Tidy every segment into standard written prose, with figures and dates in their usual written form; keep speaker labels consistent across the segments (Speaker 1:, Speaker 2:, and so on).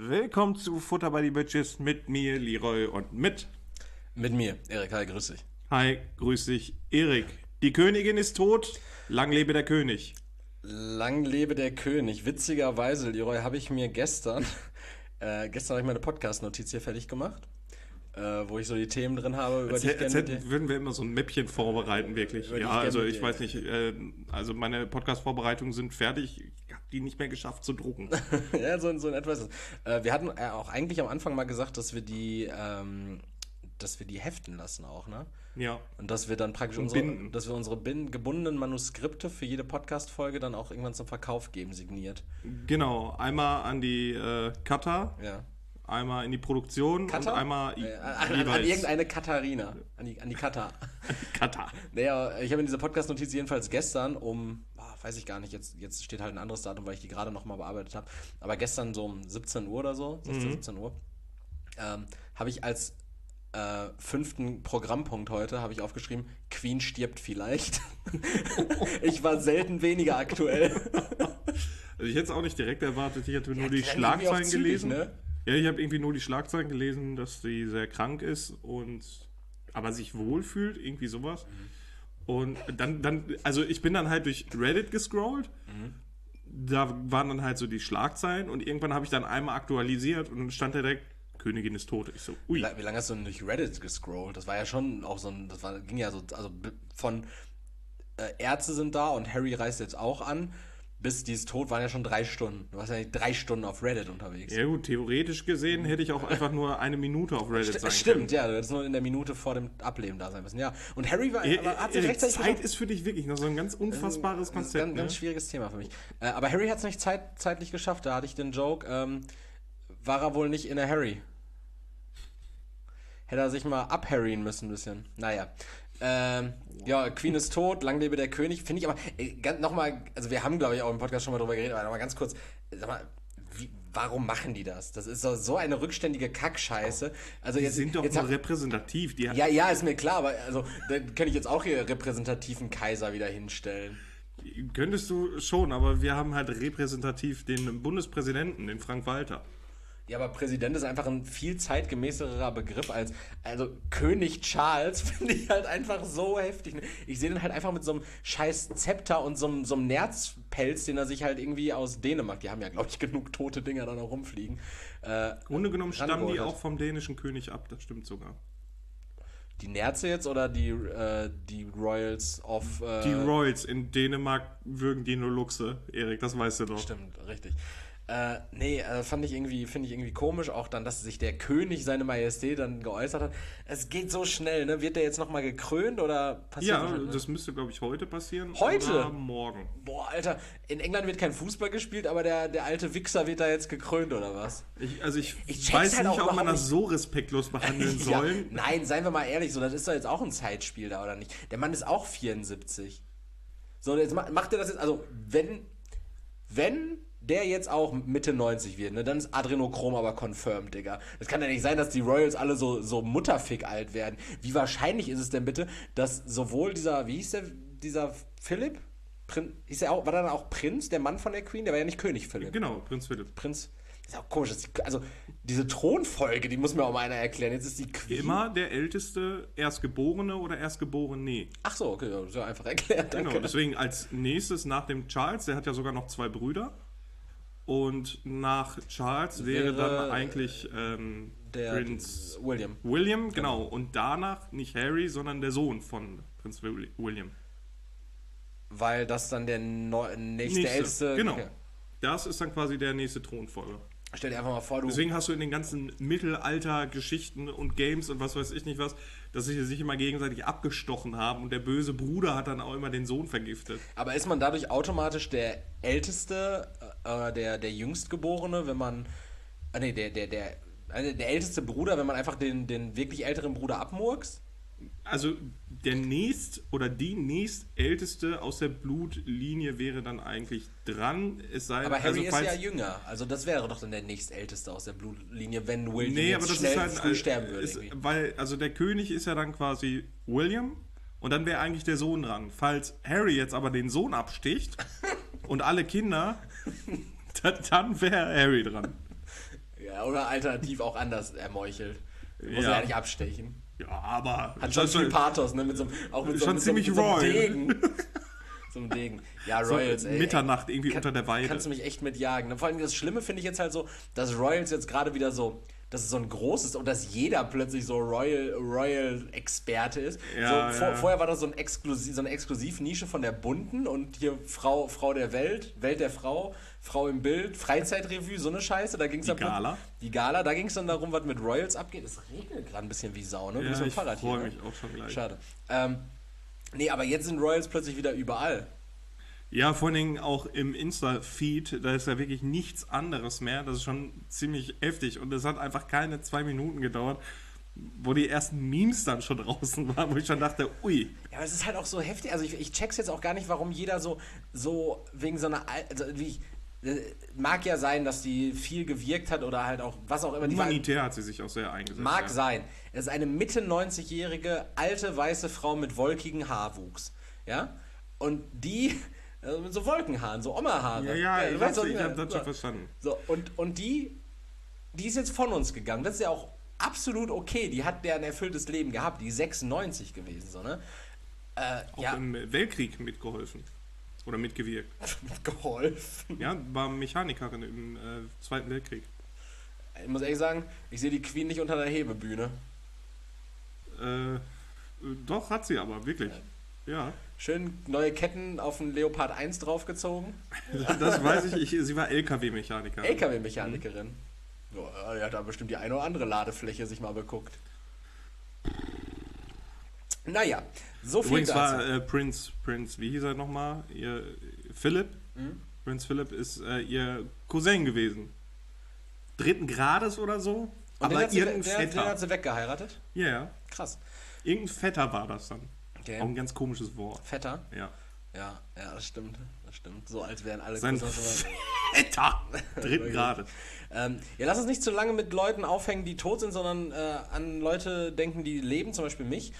Speaker 1: Willkommen zu Futter by the Bitches mit mir, Leroy, und mit
Speaker 2: mir, Erik. Hi, grüß dich.
Speaker 1: Hi, grüß dich, Erik. Die Königin ist tot, lang lebe der König.
Speaker 2: Lang lebe der König. Witzigerweise, Leroy, habe ich mir gestern habe ich meine Podcast-Notiz hier fertig gemacht, wo ich so die Themen drin habe, über die ich gerne mit dir...
Speaker 1: Würden wir immer so ein Mäppchen vorbereiten, wirklich. Ja, also ich weiß nicht, also meine Podcast-Vorbereitungen sind fertig, ich habe die nicht mehr geschafft zu drucken.
Speaker 2: Ja, so in etwas. Wir hatten auch eigentlich am Anfang mal gesagt, dass wir die heften lassen auch, ne?
Speaker 1: Ja.
Speaker 2: Und dass wir dann praktisch unsere gebundenen Manuskripte für jede Podcast-Folge dann auch irgendwann zum Verkauf geben, signiert.
Speaker 1: Genau, einmal an die Cutter,
Speaker 2: Ja.
Speaker 1: einmal in die Produktion
Speaker 2: Cutter?
Speaker 1: und einmal
Speaker 2: An irgendeine Katharina. An die Cutter.
Speaker 1: Cutter.
Speaker 2: Naja, ich habe in dieser Podcast-Notiz jedenfalls gestern weiß ich gar nicht, jetzt steht halt ein anderes Datum, weil ich die gerade nochmal bearbeitet habe, aber gestern so um 17 Uhr oder so, 17 Uhr, habe ich als 5. Programmpunkt heute, habe ich aufgeschrieben, Queen stirbt vielleicht. Ich war selten weniger aktuell.
Speaker 1: Also ich hätte es auch nicht direkt erwartet, ich hatte nur
Speaker 2: Ja,
Speaker 1: die Schlagzeilen gelesen.
Speaker 2: Ne?
Speaker 1: Ja, ich habe irgendwie nur die Schlagzeilen gelesen, dass sie sehr krank ist aber sich wohlfühlt, irgendwie sowas. Und dann, also ich bin dann halt durch Reddit gescrollt, da waren dann halt so die Schlagzeilen und irgendwann habe ich dann einmal aktualisiert und dann stand da direkt, Königin ist tot. Ich so, ui.
Speaker 2: Wie lange hast du denn durch Reddit gescrollt? Das war ja schon auch ging ja so, also von Ärzte sind da und Harry reist jetzt auch an, bis die ist tot, waren ja schon 3 Stunden. Du warst ja nicht 3 Stunden auf Reddit unterwegs.
Speaker 1: Ja gut, theoretisch gesehen hätte ich auch einfach nur 1 Minute auf Reddit sein können.
Speaker 2: Stimmt, ja, du hättest nur in der Minute vor dem Ableben da sein müssen. Ja, und Harry hat sich rechtzeitig...
Speaker 1: Zeit ist für dich wirklich noch so ein ganz unfassbares Konzept.
Speaker 2: Das ist ein ganz schwieriges Thema für mich. Aber Harry hat es nicht zeitlich geschafft. Da hatte ich den Joke, war er wohl nicht in der Harry. Hätte er sich mal abharryen müssen ein bisschen. Naja. Ja, Queen ist tot, lang lebe der König. Finde ich aber, nochmal, also wir haben, glaube ich, auch im Podcast schon mal drüber geredet, aber nochmal ganz kurz, sag mal, warum machen die das? Das ist doch so eine rückständige Kackscheiße. Also
Speaker 1: die sind doch nur repräsentativ.
Speaker 2: Ja, ist mir klar, aber also, dann kann ich jetzt auch hier repräsentativen Kaiser wieder hinstellen.
Speaker 1: Könntest du schon, aber wir haben halt repräsentativ den Bundespräsidenten, den Frank-Walter.
Speaker 2: Ja, aber Präsident ist einfach ein viel zeitgemäßerer Begriff also König Charles finde ich halt einfach so heftig. Ich sehe den halt einfach mit so einem scheiß Zepter und so einem Nerzpelz, den er sich halt irgendwie aus Dänemark, die haben ja, glaube ich, genug tote Dinger da noch rumfliegen.
Speaker 1: Grunde genommen stammen die auch vom dänischen König ab, das stimmt sogar.
Speaker 2: Die Nerze jetzt oder die Royals of...
Speaker 1: Die Royals in Dänemark würgen die nur Luchse, Erik, das weißt du doch.
Speaker 2: Stimmt, richtig. Finde ich irgendwie komisch, auch dann, dass sich der König, seine Majestät, dann geäußert hat. Es geht so schnell, ne? Wird der jetzt nochmal gekrönt oder passiert das?
Speaker 1: Ja, das müsste, glaube ich, heute passieren.
Speaker 2: Heute?
Speaker 1: Oder morgen.
Speaker 2: Boah, Alter, in England wird kein Fußball gespielt, aber der alte Wichser wird da jetzt gekrönt, oder was?
Speaker 1: Ich weiß
Speaker 2: halt
Speaker 1: nicht, ob man das so respektlos behandeln soll.
Speaker 2: Ja, nein, seien wir mal ehrlich, so, das ist doch jetzt auch ein Zeitspiel da, oder nicht? Der Mann ist auch 74. So, jetzt macht er das jetzt, also, wenn der jetzt auch Mitte 90 wird, ne, dann ist Adrenochrom aber confirmed, Digga. Das kann ja nicht sein, dass die Royals alle so Mutterfick alt werden. Wie wahrscheinlich ist es denn bitte, dass sowohl wie hieß dieser Philipp? War der dann auch Prinz, der Mann von der Queen? Der war ja nicht König Philipp.
Speaker 1: Genau, Prinz Philipp.
Speaker 2: Das ist auch komisch. Also, diese Thronfolge, die muss mir auch mal einer erklären. Jetzt ist die Queen.
Speaker 1: Immer der älteste Erstgeborene oder Erstgeborene.
Speaker 2: Ach so, okay, das ist ja einfach erklärt. Danke.
Speaker 1: Genau, deswegen als nächstes nach dem Charles, der hat ja sogar noch 2 Brüder. Und nach Charles wäre dann eigentlich
Speaker 2: der
Speaker 1: Prinz
Speaker 2: William.
Speaker 1: William, genau. Und danach nicht Harry, sondern der Sohn von Prinz William.
Speaker 2: Weil das dann der nächste älteste...
Speaker 1: Genau.
Speaker 2: Okay.
Speaker 1: Das ist dann quasi der nächste Thronfolger.
Speaker 2: Stell dir einfach mal vor,
Speaker 1: Deswegen hast du in den ganzen Mittelalter-Geschichten und Games und was weiß ich nicht was, dass sie sich immer gegenseitig abgestochen haben und der böse Bruder hat dann auch immer den Sohn vergiftet.
Speaker 2: Aber ist man dadurch automatisch der Älteste, der Jüngstgeborene, wenn man... der älteste Bruder, wenn man einfach den wirklich älteren Bruder abmurkst?
Speaker 1: Also der die nächstälteste aus der Blutlinie wäre dann eigentlich dran.
Speaker 2: Aber Harry ist ja jünger, also das wäre doch dann der nächstälteste aus der Blutlinie, wenn William früh sterben würde.
Speaker 1: Weil, also der König ist ja dann quasi William und dann wäre eigentlich der Sohn dran. Falls Harry jetzt aber den Sohn absticht und alle Kinder, dann wäre Harry dran.
Speaker 2: Ja, oder alternativ auch anders ermeuchelt. Muss
Speaker 1: Ja.
Speaker 2: ja nicht abstechen.
Speaker 1: Ja, aber...
Speaker 2: Hat schon viel Pathos, ne? Mit so, auch mit so,
Speaker 1: Schon
Speaker 2: mit
Speaker 1: ziemlich
Speaker 2: so, mit so einem
Speaker 1: Royal.
Speaker 2: Degen. So ein Degen. Ja, Royals, ey.
Speaker 1: Mitternacht irgendwie unter der Weide.
Speaker 2: Kannst du mich echt mitjagen. Vor allem das Schlimme finde ich jetzt halt so, dass Royals jetzt gerade wieder so, dass es so ein großes und dass jeder plötzlich so Royal-Experte ist.
Speaker 1: Ja,
Speaker 2: so,
Speaker 1: ja.
Speaker 2: Vorher war das so eine Exklusivnische von der Bunten und hier Frau der Welt, Welt der Frau, Frau im Bild, Freizeitrevue, so eine Scheiße. Da ging's
Speaker 1: Die Gala.
Speaker 2: Die Gala, da ging es dann darum, was mit Royals abgeht. Es regnet gerade ein bisschen wie Sau, ne? Du
Speaker 1: Ja,
Speaker 2: bist mit dem
Speaker 1: ich
Speaker 2: Fahrrad
Speaker 1: freue
Speaker 2: hier.
Speaker 1: mich auch schon gleich.
Speaker 2: Schade. Nee, aber jetzt sind Royals plötzlich wieder überall.
Speaker 1: Ja, vor allen Dingen auch im Insta-Feed, da ist ja wirklich nichts anderes mehr. Das ist schon ziemlich heftig. Und es hat einfach keine 2 Minuten gedauert, wo die ersten Memes dann schon draußen waren, wo ich schon dachte, ui.
Speaker 2: Ja, aber es ist halt auch so heftig. Also ich check's jetzt auch gar nicht, warum jeder so wegen so einer... Also mag ja sein, dass die viel gewirkt hat oder halt auch, was auch immer.
Speaker 1: Humanitär hat sie sich auch sehr eingesetzt.
Speaker 2: Mag
Speaker 1: ja.
Speaker 2: sein. Es ist eine Mitte 90-jährige, alte, weiße Frau mit wolkigem Haarwuchs. Ja? Und die... Also mit so Wolkenhaaren, so Oma-Haare.
Speaker 1: Ja, ich
Speaker 2: du weißt,
Speaker 1: habe
Speaker 2: was
Speaker 1: das schon verstanden.
Speaker 2: So, und die ist jetzt von uns gegangen. Das ist ja auch absolut okay. Die hat ja ein erfülltes Leben gehabt. Die ist 96 gewesen, so, ne?
Speaker 1: Auch im Weltkrieg mitgeholfen. Oder mitgewirkt.
Speaker 2: Geholfen.
Speaker 1: Ja, war Mechanikerin im Zweiten Weltkrieg.
Speaker 2: Ich muss ehrlich sagen, ich sehe die Queen nicht unter der Hebebühne.
Speaker 1: Doch, hat sie aber, wirklich. Ja.
Speaker 2: Schön neue Ketten auf den Leopard 1 draufgezogen.
Speaker 1: Das weiß ich. Sie war LKW-Mechanikerin.
Speaker 2: LKW-Mechanikerin. Ja, die hat da bestimmt die eine oder andere Ladefläche sich mal beguckt. Naja, so viel
Speaker 1: Übrigens
Speaker 2: dazu.
Speaker 1: war Prinz, wie hieß er nochmal? Ihr Philipp. Prinz Philipp ist ihr Cousin gewesen. 3. Grades oder so.
Speaker 2: Und
Speaker 1: Aber
Speaker 2: den
Speaker 1: irgendein
Speaker 2: den hat
Speaker 1: Vetter.
Speaker 2: sie weggeheiratet?
Speaker 1: Ja, ja.
Speaker 2: Krass.
Speaker 1: Irgendein Vetter war das dann.
Speaker 2: Okay.
Speaker 1: Auch ein ganz komisches Wort.
Speaker 2: Vetter?
Speaker 1: Ja.
Speaker 2: Ja, das stimmt. Das stimmt. So als wären alle
Speaker 1: Sein
Speaker 2: Cousins-
Speaker 1: Vetter. 3. Grades.
Speaker 2: Ja, lass uns nicht zu lange mit Leuten aufhängen, die tot sind, sondern an Leute denken, die leben, zum Beispiel mich.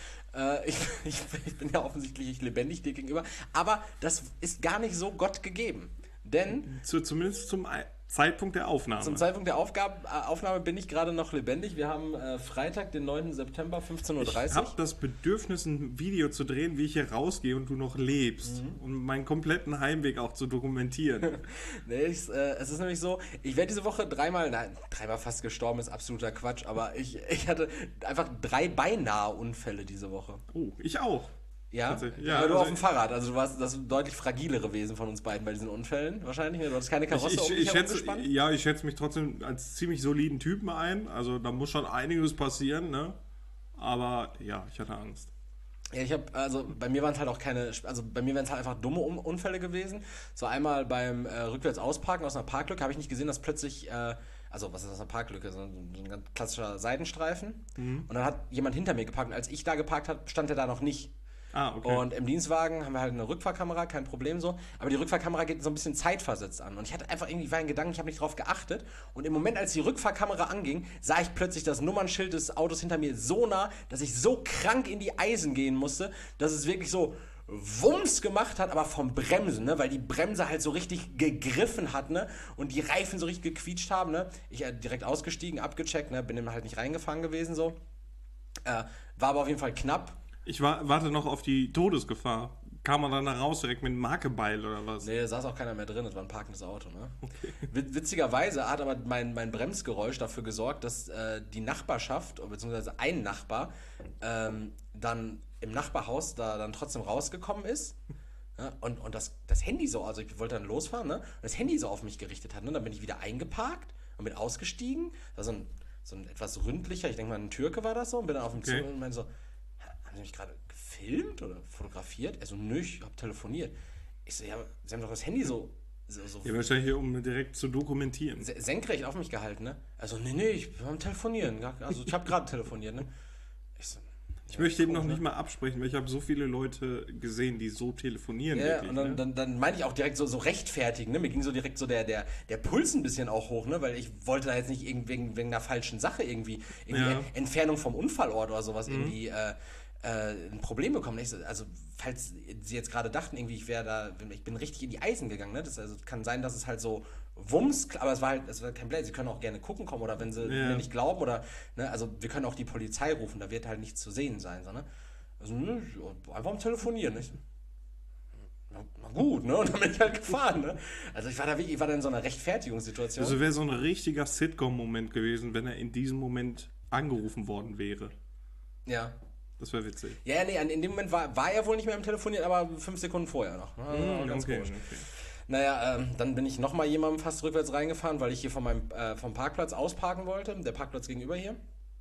Speaker 2: Ich bin ja offensichtlich lebendig dir gegenüber, aber das ist gar nicht so Gott gegeben. Denn
Speaker 1: Zumindest zum Zeitpunkt der Aufnahme.
Speaker 2: zum Zeitpunkt der Aufnahme bin ich gerade noch lebendig. Wir haben Freitag, den 9. September, 15:30
Speaker 1: Ich habe das Bedürfnis, ein Video zu drehen, wie ich hier rausgehe und du noch lebst. Und meinen kompletten Heimweg auch zu dokumentieren.
Speaker 2: Nee, es ist nämlich so, ich werde diese Woche dreimal fast gestorben, ist absoluter Quatsch, aber ich hatte einfach 3 beinahe Unfälle diese Woche.
Speaker 1: Oh, ich auch.
Speaker 2: Ja,
Speaker 1: Tatsächlich. Ja,
Speaker 2: aber du
Speaker 1: also
Speaker 2: auf dem Fahrrad, also du warst das deutlich fragilere Wesen von uns beiden bei diesen Unfällen wahrscheinlich, ne? Du hattest keine Karosse um dich herum gespannt?
Speaker 1: Ich schätze mich trotzdem als ziemlich soliden Typen ein. Also da muss schon einiges passieren, ne? Aber ja, ich hatte Angst.
Speaker 2: Ja, bei mir waren es halt auch bei mir wären es halt einfach dumme Unfälle gewesen. So einmal beim rückwärts ausparken aus einer Parklücke habe ich nicht gesehen, dass plötzlich, was ist das, eine Parklücke? So ein ganz klassischer Seitenstreifen. Und dann hat jemand hinter mir geparkt und als ich da geparkt habe, stand er da noch nicht.
Speaker 1: Ah, okay.
Speaker 2: Und im Dienstwagen haben wir halt eine Rückfahrkamera, kein Problem so. Aber die Rückfahrkamera geht so ein bisschen zeitversetzt an. Und ich hatte einfach irgendwie einen Gedanken, ich habe nicht drauf geachtet. Und im Moment, als die Rückfahrkamera anging, sah ich plötzlich das Nummernschild des Autos hinter mir so nah, dass ich so krank in die Eisen gehen musste, dass es wirklich so Wumms gemacht hat, aber vom Bremsen, ne? Weil die Bremse halt so richtig gegriffen hat, ne? Und die Reifen so richtig gequietscht haben, ne? Ich direkt ausgestiegen, abgecheckt, ne? Bin dann halt nicht reingefahren gewesen so. War aber auf jeden Fall knapp.
Speaker 1: Ich warte noch auf die Todesgefahr. Kam man dann da raus direkt mit einem Markebeil oder was?
Speaker 2: Nee, da saß auch keiner mehr drin, das war ein parkendes Auto, ne? Okay. Witzigerweise hat aber mein Bremsgeräusch dafür gesorgt, dass die Nachbarschaft, beziehungsweise ein Nachbar, dann im Nachbarhaus da dann trotzdem rausgekommen ist. Ja, und das Handy so, also ich wollte dann losfahren, ne? Und das Handy so auf mich gerichtet hat, ne? Dann bin ich wieder eingeparkt und bin ausgestiegen. Da so ein etwas ründlicher, ich denke mal ein Türke war das so, und bin dann auf dem Zug und meinte so, haben Sie mich gerade gefilmt oder fotografiert? Er so, nö, ich habe telefoniert. Ich so, ja, Sie haben doch das Handy so
Speaker 1: ja, wahrscheinlich um direkt zu dokumentieren.
Speaker 2: Senkrecht auf mich gehalten, ne? Also, nee, wir haben telefonieren. Also, ich habe gerade telefoniert, ne?
Speaker 1: Ich möchte eben noch nicht mal absprechen, weil ich habe so viele Leute gesehen, die so telefonieren.
Speaker 2: Ja,
Speaker 1: wirklich,
Speaker 2: und dann meinte ich auch direkt so rechtfertigen, ne? Mir ging so direkt so der Puls ein bisschen auch hoch, ne? Weil ich wollte da jetzt nicht wegen einer falschen Sache irgendwie
Speaker 1: Ja.
Speaker 2: Entfernung vom Unfallort oder sowas irgendwie ein Problem bekommen. Also, falls sie jetzt gerade dachten, irgendwie, ich bin richtig in die Eisen gegangen, ne? Also kann sein, dass es halt so Wumms, aber es war kein Blödsinn. Sie können auch gerne gucken kommen oder wenn sie mir nicht glauben oder, ne? Also wir können auch die Polizei rufen, da wird halt nichts zu sehen sein, so, ne? Also, ne, einfach am Telefonieren, nicht? Na gut, ne? Und dann bin ich halt gefahren, ne? Also ich war da in so einer Rechtfertigungssituation.
Speaker 1: Also wäre so ein richtiger Sitcom-Moment gewesen, wenn er in diesem Moment angerufen worden wäre.
Speaker 2: Ja.
Speaker 1: Das wäre witzig.
Speaker 2: Ja, nee, in dem Moment war er wohl nicht mehr am Telefonieren, aber 5 Sekunden vorher noch. Ne? Ganz komisch. Naja, dann bin ich nochmal jemandem fast rückwärts reingefahren, weil ich hier vom Parkplatz ausparken wollte. Der Parkplatz gegenüber hier.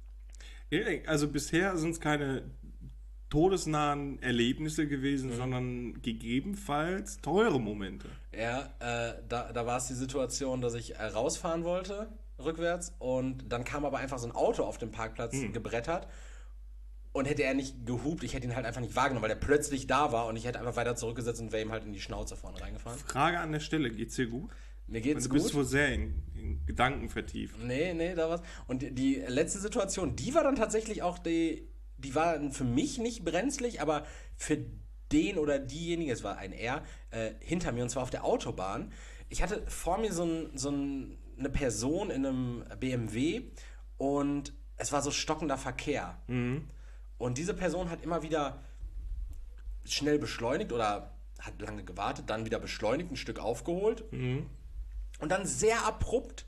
Speaker 1: Also bisher sind es keine todesnahen Erlebnisse gewesen, sondern gegebenenfalls teure Momente.
Speaker 2: Ja, da war es die Situation, dass ich rausfahren wollte, rückwärts, und dann kam aber einfach so ein Auto auf dem Parkplatz gebrettert. Und hätte er nicht gehupt, ich hätte ihn halt einfach nicht wahrgenommen, weil er plötzlich da war und ich hätte einfach weiter zurückgesetzt und wäre ihm halt in die Schnauze vorne reingefahren.
Speaker 1: Frage an der Stelle, geht's dir gut?
Speaker 2: Mir geht's
Speaker 1: gut.
Speaker 2: gut.
Speaker 1: Du bist wohl sehr in Gedanken vertieft.
Speaker 2: Nee, da war's. Und die letzte Situation, die war dann tatsächlich auch die war für mich nicht brenzlig, aber für den oder diejenige, es war ein R, hinter mir, und zwar auf der Autobahn. Ich hatte vor mir so eine Person in einem BMW und es war so stockender Verkehr. Und diese Person hat immer wieder schnell beschleunigt oder hat lange gewartet, dann wieder beschleunigt, ein Stück aufgeholt und dann sehr abrupt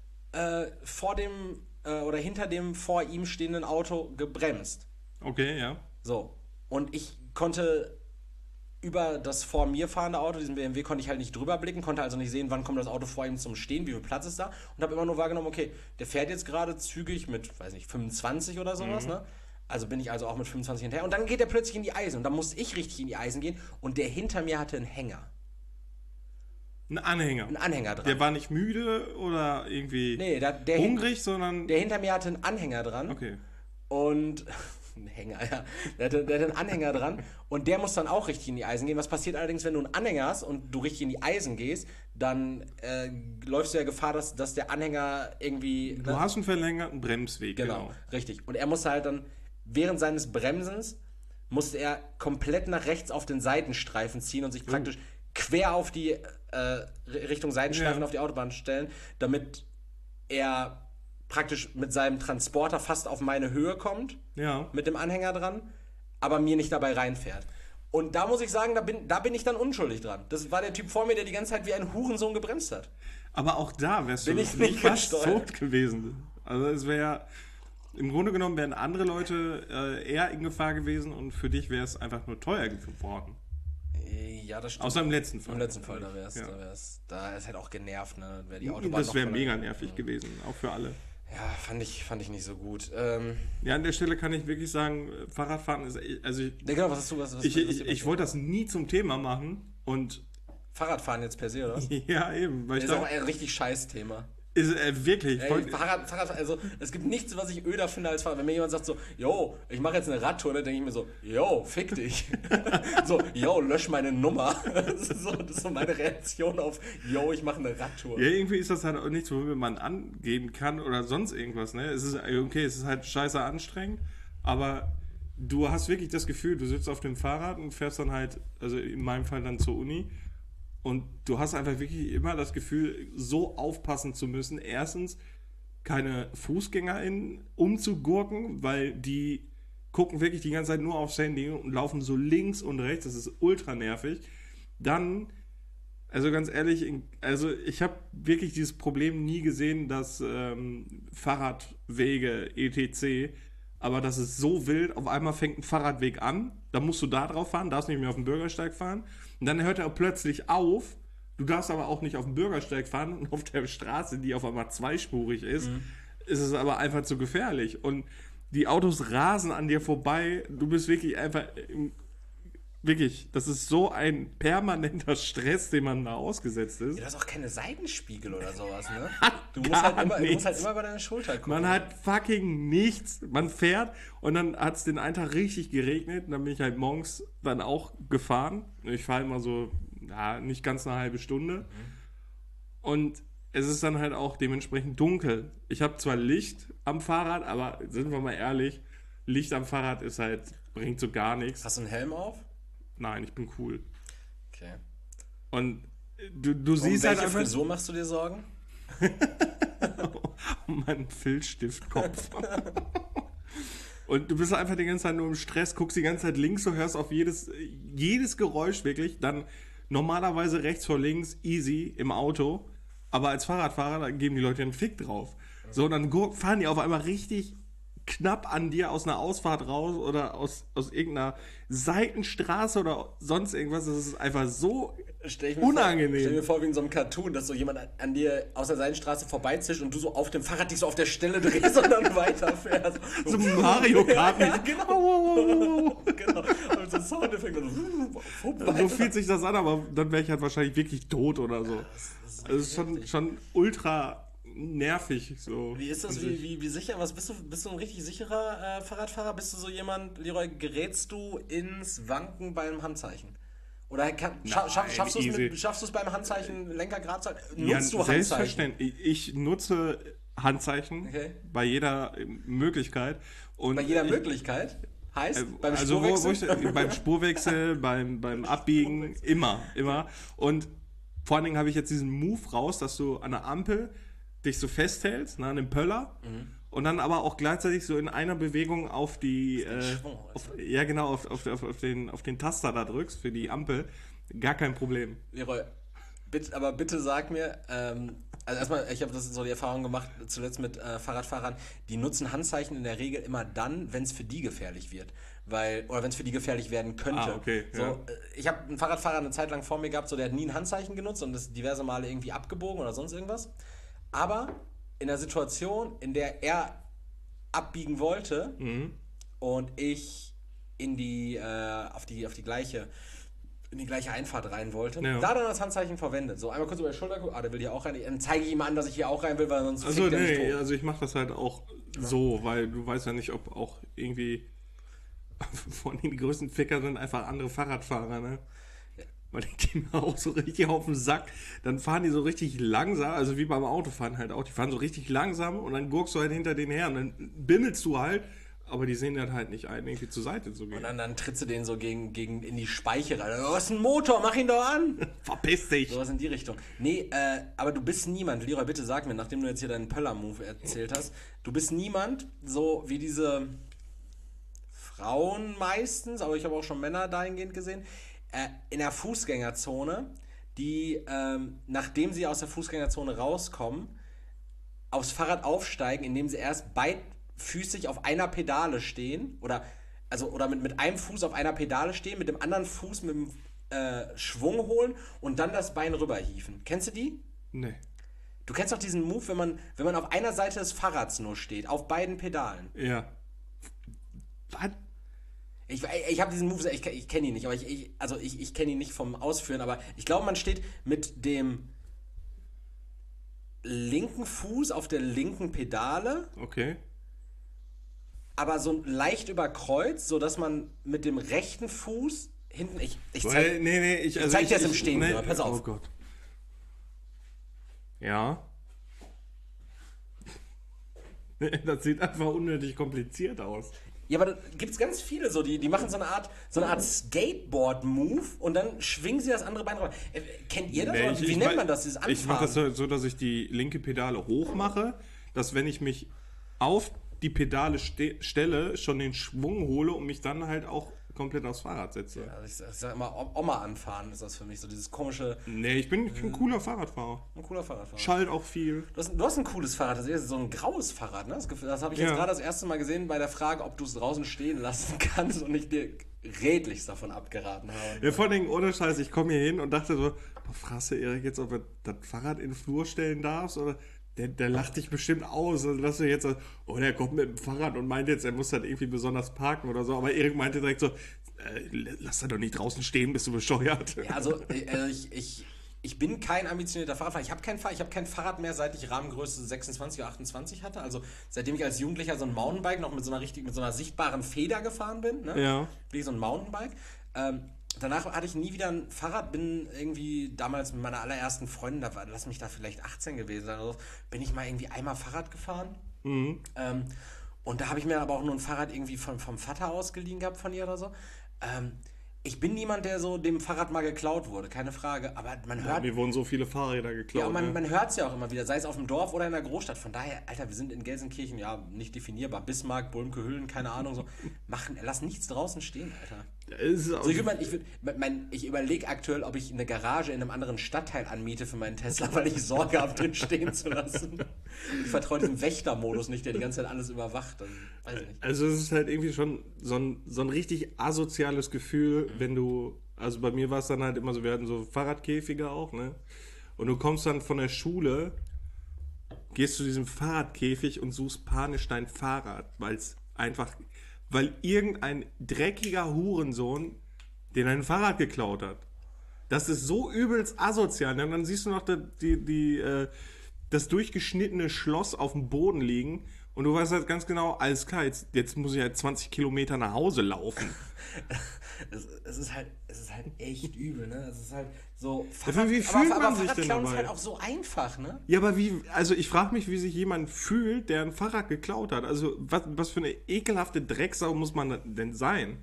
Speaker 2: vor dem oder hinter dem vor ihm stehenden Auto gebremst.
Speaker 1: Okay, ja.
Speaker 2: So, und ich konnte über das vor mir fahrende Auto, diesen BMW, konnte ich halt nicht drüber blicken, konnte also nicht sehen, wann kommt das Auto vor ihm zum Stehen, wie viel Platz ist da, und habe immer nur wahrgenommen, okay, der fährt jetzt gerade zügig mit, weiß nicht, 25 oder sowas, ne? Also bin ich also auch mit 25 hinterher. Und dann geht er plötzlich in die Eisen. Und dann musste ich richtig in die Eisen gehen. Und der hinter mir hatte einen Hänger.
Speaker 1: Ein Anhänger?
Speaker 2: Ein Anhänger dran.
Speaker 1: Der war nicht müde oder irgendwie hungrig, sondern...
Speaker 2: Der hinter mir hatte einen Anhänger dran.
Speaker 1: Okay.
Speaker 2: Und... ein Hänger, ja. Der hatte einen Anhänger dran. Und der muss dann auch richtig in die Eisen gehen. Was passiert allerdings, wenn du einen Anhänger hast und du richtig in die Eisen gehst? Dann läufst du ja Gefahr, dass der Anhänger irgendwie...
Speaker 1: Du hast einen verlängerten Bremsweg.
Speaker 2: Genau, richtig. Und er musste halt dann... Während seines Bremsens musste er komplett nach rechts auf den Seitenstreifen ziehen und sich praktisch quer auf die Richtung Seitenstreifen auf die Autobahn stellen, damit er praktisch mit seinem Transporter fast auf meine Höhe kommt, mit dem Anhänger dran, aber mir nicht dabei reinfährt. Und da muss ich sagen, da bin ich dann unschuldig dran. Das war der Typ vor mir, der die ganze Zeit wie ein Hurensohn gebremst hat.
Speaker 1: Aber auch da wärst du
Speaker 2: nicht
Speaker 1: fast tot gewesen. Also es wäre... Im Grunde genommen wären andere Leute eher in Gefahr gewesen und für dich wäre es einfach nur teuer geworden.
Speaker 2: Ja, das stimmt.
Speaker 1: Außer im letzten Fall.
Speaker 2: Im letzten Fall, da ist halt auch genervt, ne? Die Autobahn
Speaker 1: das wäre mega nervig gewesen, auch für alle.
Speaker 2: Ja, fand ich nicht so gut.
Speaker 1: Ja, an der Stelle kann ich wirklich sagen, Fahrradfahren ist, also
Speaker 2: genau, was hast du,
Speaker 1: ich wollte das nie zum Thema machen und
Speaker 2: Fahrradfahren jetzt per se, oder?
Speaker 1: Ja, eben.
Speaker 2: Weil das ist auch ein richtig scheiß Thema.
Speaker 1: Ist wirklich.
Speaker 2: Fahrrad, also es gibt nichts, was ich öder finde als Fahrrad. Wenn mir jemand sagt so, yo, ich mache jetzt eine Radtour, dann denke ich mir so, yo, fick dich. So, yo, lösch meine Nummer. Das ist so meine Reaktion auf, yo, ich mache eine Radtour.
Speaker 1: Ja, irgendwie ist das halt auch nichts, womit man angeben kann oder sonst irgendwas. Ne? Es ist okay, es ist halt scheiße anstrengend, aber du hast wirklich das Gefühl, du sitzt auf dem Fahrrad und fährst dann halt, also in meinem Fall dann zur Uni. Und du hast einfach wirklich immer das Gefühl, so aufpassen zu müssen. Erstens, keine FußgängerInnen umzugurken, weil die gucken wirklich die ganze Zeit nur aufs Handy und laufen so links und rechts. Das ist ultra nervig. Dann, also ganz ehrlich, ich habe wirklich dieses Problem nie gesehen, dass Fahrradwege etc., aber das ist so wild, auf einmal fängt ein Fahrradweg an, dann musst du da drauf fahren, darfst nicht mehr auf dem Bürgersteig fahren. Und dann hört er plötzlich auf. Du darfst aber auch nicht auf dem Bürgersteig fahren und auf der Straße, die auf einmal zweispurig ist, ist es aber einfach zu gefährlich. Und die Autos rasen an dir vorbei. Du bist wirklich einfach... Wirklich, das ist so ein permanenter Stress, den man da ausgesetzt ist.
Speaker 2: Ja, du hast auch keine Seitenspiegel oder sowas, ne? Du musst halt immer über deine Schulter gucken.
Speaker 1: Man hat fucking nichts. Man fährt und dann hat es den einen Tag richtig geregnet. Und dann bin ich halt morgens dann auch gefahren. Ich fahre immer so, nicht ganz eine halbe Stunde. Und es ist dann halt auch dementsprechend dunkel. Ich habe zwar Licht am Fahrrad, aber sind wir mal ehrlich, Licht am Fahrrad bringt so gar nichts.
Speaker 2: Hast du einen Helm auf?
Speaker 1: Nein, ich bin cool.
Speaker 2: Okay.
Speaker 1: Und du siehst halt
Speaker 2: einfach... Frisur machst du dir Sorgen?
Speaker 1: Um meinen Filzstiftkopf. Und du bist einfach die ganze Zeit nur im Stress, guckst die ganze Zeit links, du hörst auf jedes Geräusch wirklich, dann normalerweise rechts vor links, easy im Auto, aber als Fahrradfahrer, da geben die Leute einen Fick drauf. So, und dann fahren die auf einmal richtig knapp an dir aus einer Ausfahrt raus oder aus irgendeiner Seitenstraße oder sonst irgendwas. Das ist einfach so unangenehm.
Speaker 2: Stell mir vor, wie in so einem Cartoon, dass so jemand an dir aus der Seitenstraße vorbeizischt und du so auf dem Fahrrad dich so auf der Stelle drehst und dann weiterfährst.
Speaker 1: So Mario Kart.
Speaker 2: Ja, genau. Genau. Und so Soundeffekt.
Speaker 1: So fühlt sich das an, aber dann wäre ich halt wahrscheinlich wirklich tot oder so. Das ist schon ultra nervig. So.
Speaker 2: Wie ist das? Wie sicher? Bist du ein richtig sicherer Fahrradfahrer? Bist du so jemand, Leroy, gerätst du ins Wanken beim Handzeichen? Oder schaffst du es beim Handzeichen Lenker gerade zu halten? Nutzt du Handzeichen?
Speaker 1: Selbstverständlich. Ich nutze Handzeichen bei jeder Möglichkeit. Und
Speaker 2: bei jeder Möglichkeit? Heißt, beim
Speaker 1: Spurwechsel? Beim Spurwechsel, beim Abbiegen, immer. Und vor allen Dingen habe ich jetzt diesen Move raus, dass du an der Ampel dich so festhältst, an dem Pöller, und dann aber auch gleichzeitig so in einer Bewegung auf die auf den Taster da drückst für die Ampel. Gar kein Problem.
Speaker 2: Leroy, bitte sag mir, also erstmal, ich habe das so die Erfahrung gemacht, zuletzt mit Fahrradfahrern, die nutzen Handzeichen in der Regel immer dann, wenn es für die gefährlich wird. Oder wenn es für die gefährlich werden könnte.
Speaker 1: Okay,
Speaker 2: so, ich habe einen Fahrradfahrer eine Zeit lang vor mir gehabt, so, der hat nie ein Handzeichen genutzt und ist diverse Male irgendwie abgebogen oder sonst irgendwas. Aber in der Situation, in der er abbiegen wollte und ich in die gleiche Einfahrt rein wollte, da dann das Handzeichen verwendet. So einmal kurz über die Schulter gucken, der will hier auch rein. Dann zeige ich ihm an, dass ich hier auch rein will, weil sonst
Speaker 1: fickt er mich tot. Also ich mache das halt auch so, weil du weißt ja nicht, ob auch irgendwie von den größten Ficker sind einfach andere Fahrradfahrer, ne? Weil die gehen auch so richtig auf den Sack. Dann fahren die so richtig langsam, also wie beim Autofahren halt auch. Die fahren so richtig langsam und dann gurkst du halt hinter denen her und dann bimmelst du halt. Aber die sehen das halt nicht ein, irgendwie zur Seite zu gehen.
Speaker 2: Und dann trittst du den so gegen in die Speiche rein. Oh, ist ein Motor, mach ihn doch an!
Speaker 1: Verpiss dich!
Speaker 2: Sowas in die Richtung. Nee, aber du bist niemand. Leroy, bitte sag mir, nachdem du jetzt hier deinen Pöller-Move erzählt hast, du bist niemand, so wie diese Frauen meistens, aber ich habe auch schon Männer dahingehend gesehen, in der Fußgängerzone, die, nachdem sie aus der Fußgängerzone rauskommen, aufs Fahrrad aufsteigen, indem sie erst beidfüßig auf einer Pedale stehen oder mit einem Fuß auf einer Pedale stehen, mit dem anderen Fuß mit dem Schwung holen und dann das Bein rüberhieven. Kennst du die?
Speaker 1: Nee.
Speaker 2: Du kennst doch diesen Move, wenn man auf einer Seite des Fahrrads nur steht, auf beiden Pedalen.
Speaker 1: Ja. Was?
Speaker 2: Ich habe diesen Move, ich kenne ihn nicht, aber ich kenne ihn nicht vom Ausführen, aber ich glaube, man steht mit dem linken Fuß auf der linken Pedale.
Speaker 1: Okay.
Speaker 2: Aber so leicht überkreuzt, sodass man mit dem rechten Fuß hinten. Ich zeig dir das im Stehen. Pass auf.
Speaker 1: Oh Gott. Ja. Das sieht einfach unnötig kompliziert aus.
Speaker 2: Ja, aber da gibt es ganz viele so, die machen so eine Art Skateboard-Move und dann schwingen sie das andere Bein raus. Kennt ihr das? Wie nennt man das, dieses Anfahren?
Speaker 1: Ich mache das so, dass ich die linke Pedale hoch mache, dass wenn ich mich auf die Pedale stelle, schon den Schwung hole und mich dann halt auch komplett aufs Fahrrad setze.
Speaker 2: Ja, also ich sag immer, Oma anfahren ist das für mich, so dieses komische...
Speaker 1: Nee, ich bin ein cooler Fahrradfahrer.
Speaker 2: Ein cooler Fahrradfahrer.
Speaker 1: Schalt auch viel.
Speaker 2: Du hast ein cooles Fahrrad, das ist so ein graues Fahrrad, ne? Das habe ich jetzt gerade das erste Mal gesehen bei der Frage, ob du es draußen stehen lassen kannst und ich dir redlichst davon abgeraten habe.
Speaker 1: Ja, vor allem ohne Scheiß, ich komme hier hin und dachte so, fragst du Erik jetzt, ob er das Fahrrad in den Flur stellen darfst oder... Der lacht dich bestimmt aus, also dass du jetzt, der kommt mit dem Fahrrad und meint jetzt, er muss halt irgendwie besonders parken oder so, aber Erik meinte direkt so, lass da doch nicht draußen stehen, bist du bescheuert.
Speaker 2: Ja, also ich bin kein ambitionierter Fahrradfahrer, ich habe kein Fahrrad mehr, seit ich Rahmengröße 26 oder 28 hatte, also seitdem ich als Jugendlicher so ein Mountainbike noch mit so einer sichtbaren Feder gefahren bin, ne?
Speaker 1: Ja.
Speaker 2: Wie so ein Mountainbike, danach hatte ich nie wieder ein Fahrrad, bin irgendwie damals mit meiner allerersten Freundin, lass mich da vielleicht 18 gewesen sein, oder so, bin ich mal irgendwie einmal Fahrrad gefahren. Und da habe ich mir aber auch nur ein Fahrrad irgendwie vom Vater ausgeliehen gehabt von ihr oder so. Ich bin niemand, der so dem Fahrrad mal geklaut wurde, keine Frage. Aber man hört...
Speaker 1: Mir wurden so viele Fahrräder geklaut.
Speaker 2: Ja, man hört es ja auch immer wieder, sei es auf dem Dorf oder in der Großstadt. Von daher, Alter, wir sind in Gelsenkirchen, ja, nicht definierbar. Bismarck, Bulmke, Hüllen, keine Ahnung, so. Lass nichts draußen stehen, Alter. Also ich überlege aktuell, ob ich eine Garage in einem anderen Stadtteil anmiete für meinen Tesla, weil ich Sorge habe, den stehen zu lassen. Ich vertraue diesem Wächtermodus nicht, der die ganze Zeit alles überwacht. Dann, weiß ich nicht.
Speaker 1: Also es ist halt irgendwie schon so ein richtig asoziales Gefühl, wenn du, also bei mir war es dann halt immer so, wir hatten so Fahrradkäfige auch, ne? Und du kommst dann von der Schule, gehst zu diesem Fahrradkäfig und suchst panisch dein Fahrrad, weil irgendein dreckiger Hurensohn dir dein Fahrrad geklaut hat. Das ist so übelst asozial. Und dann siehst du noch das durchgeschnittene Schloss auf dem Boden liegen und du weißt halt ganz genau, alles klar, jetzt muss ich halt 20 Kilometer nach Hause laufen.
Speaker 2: Es ist halt echt übel, ne? Es ist halt so...
Speaker 1: Wie fühlt man sich denn
Speaker 2: dabei?
Speaker 1: dabei?
Speaker 2: Ist halt auch so einfach, ne?
Speaker 1: Ja, aber also ich frage mich, wie sich jemand fühlt, der ein Fahrrad geklaut hat. Also was für eine ekelhafte Drecksau muss man denn sein?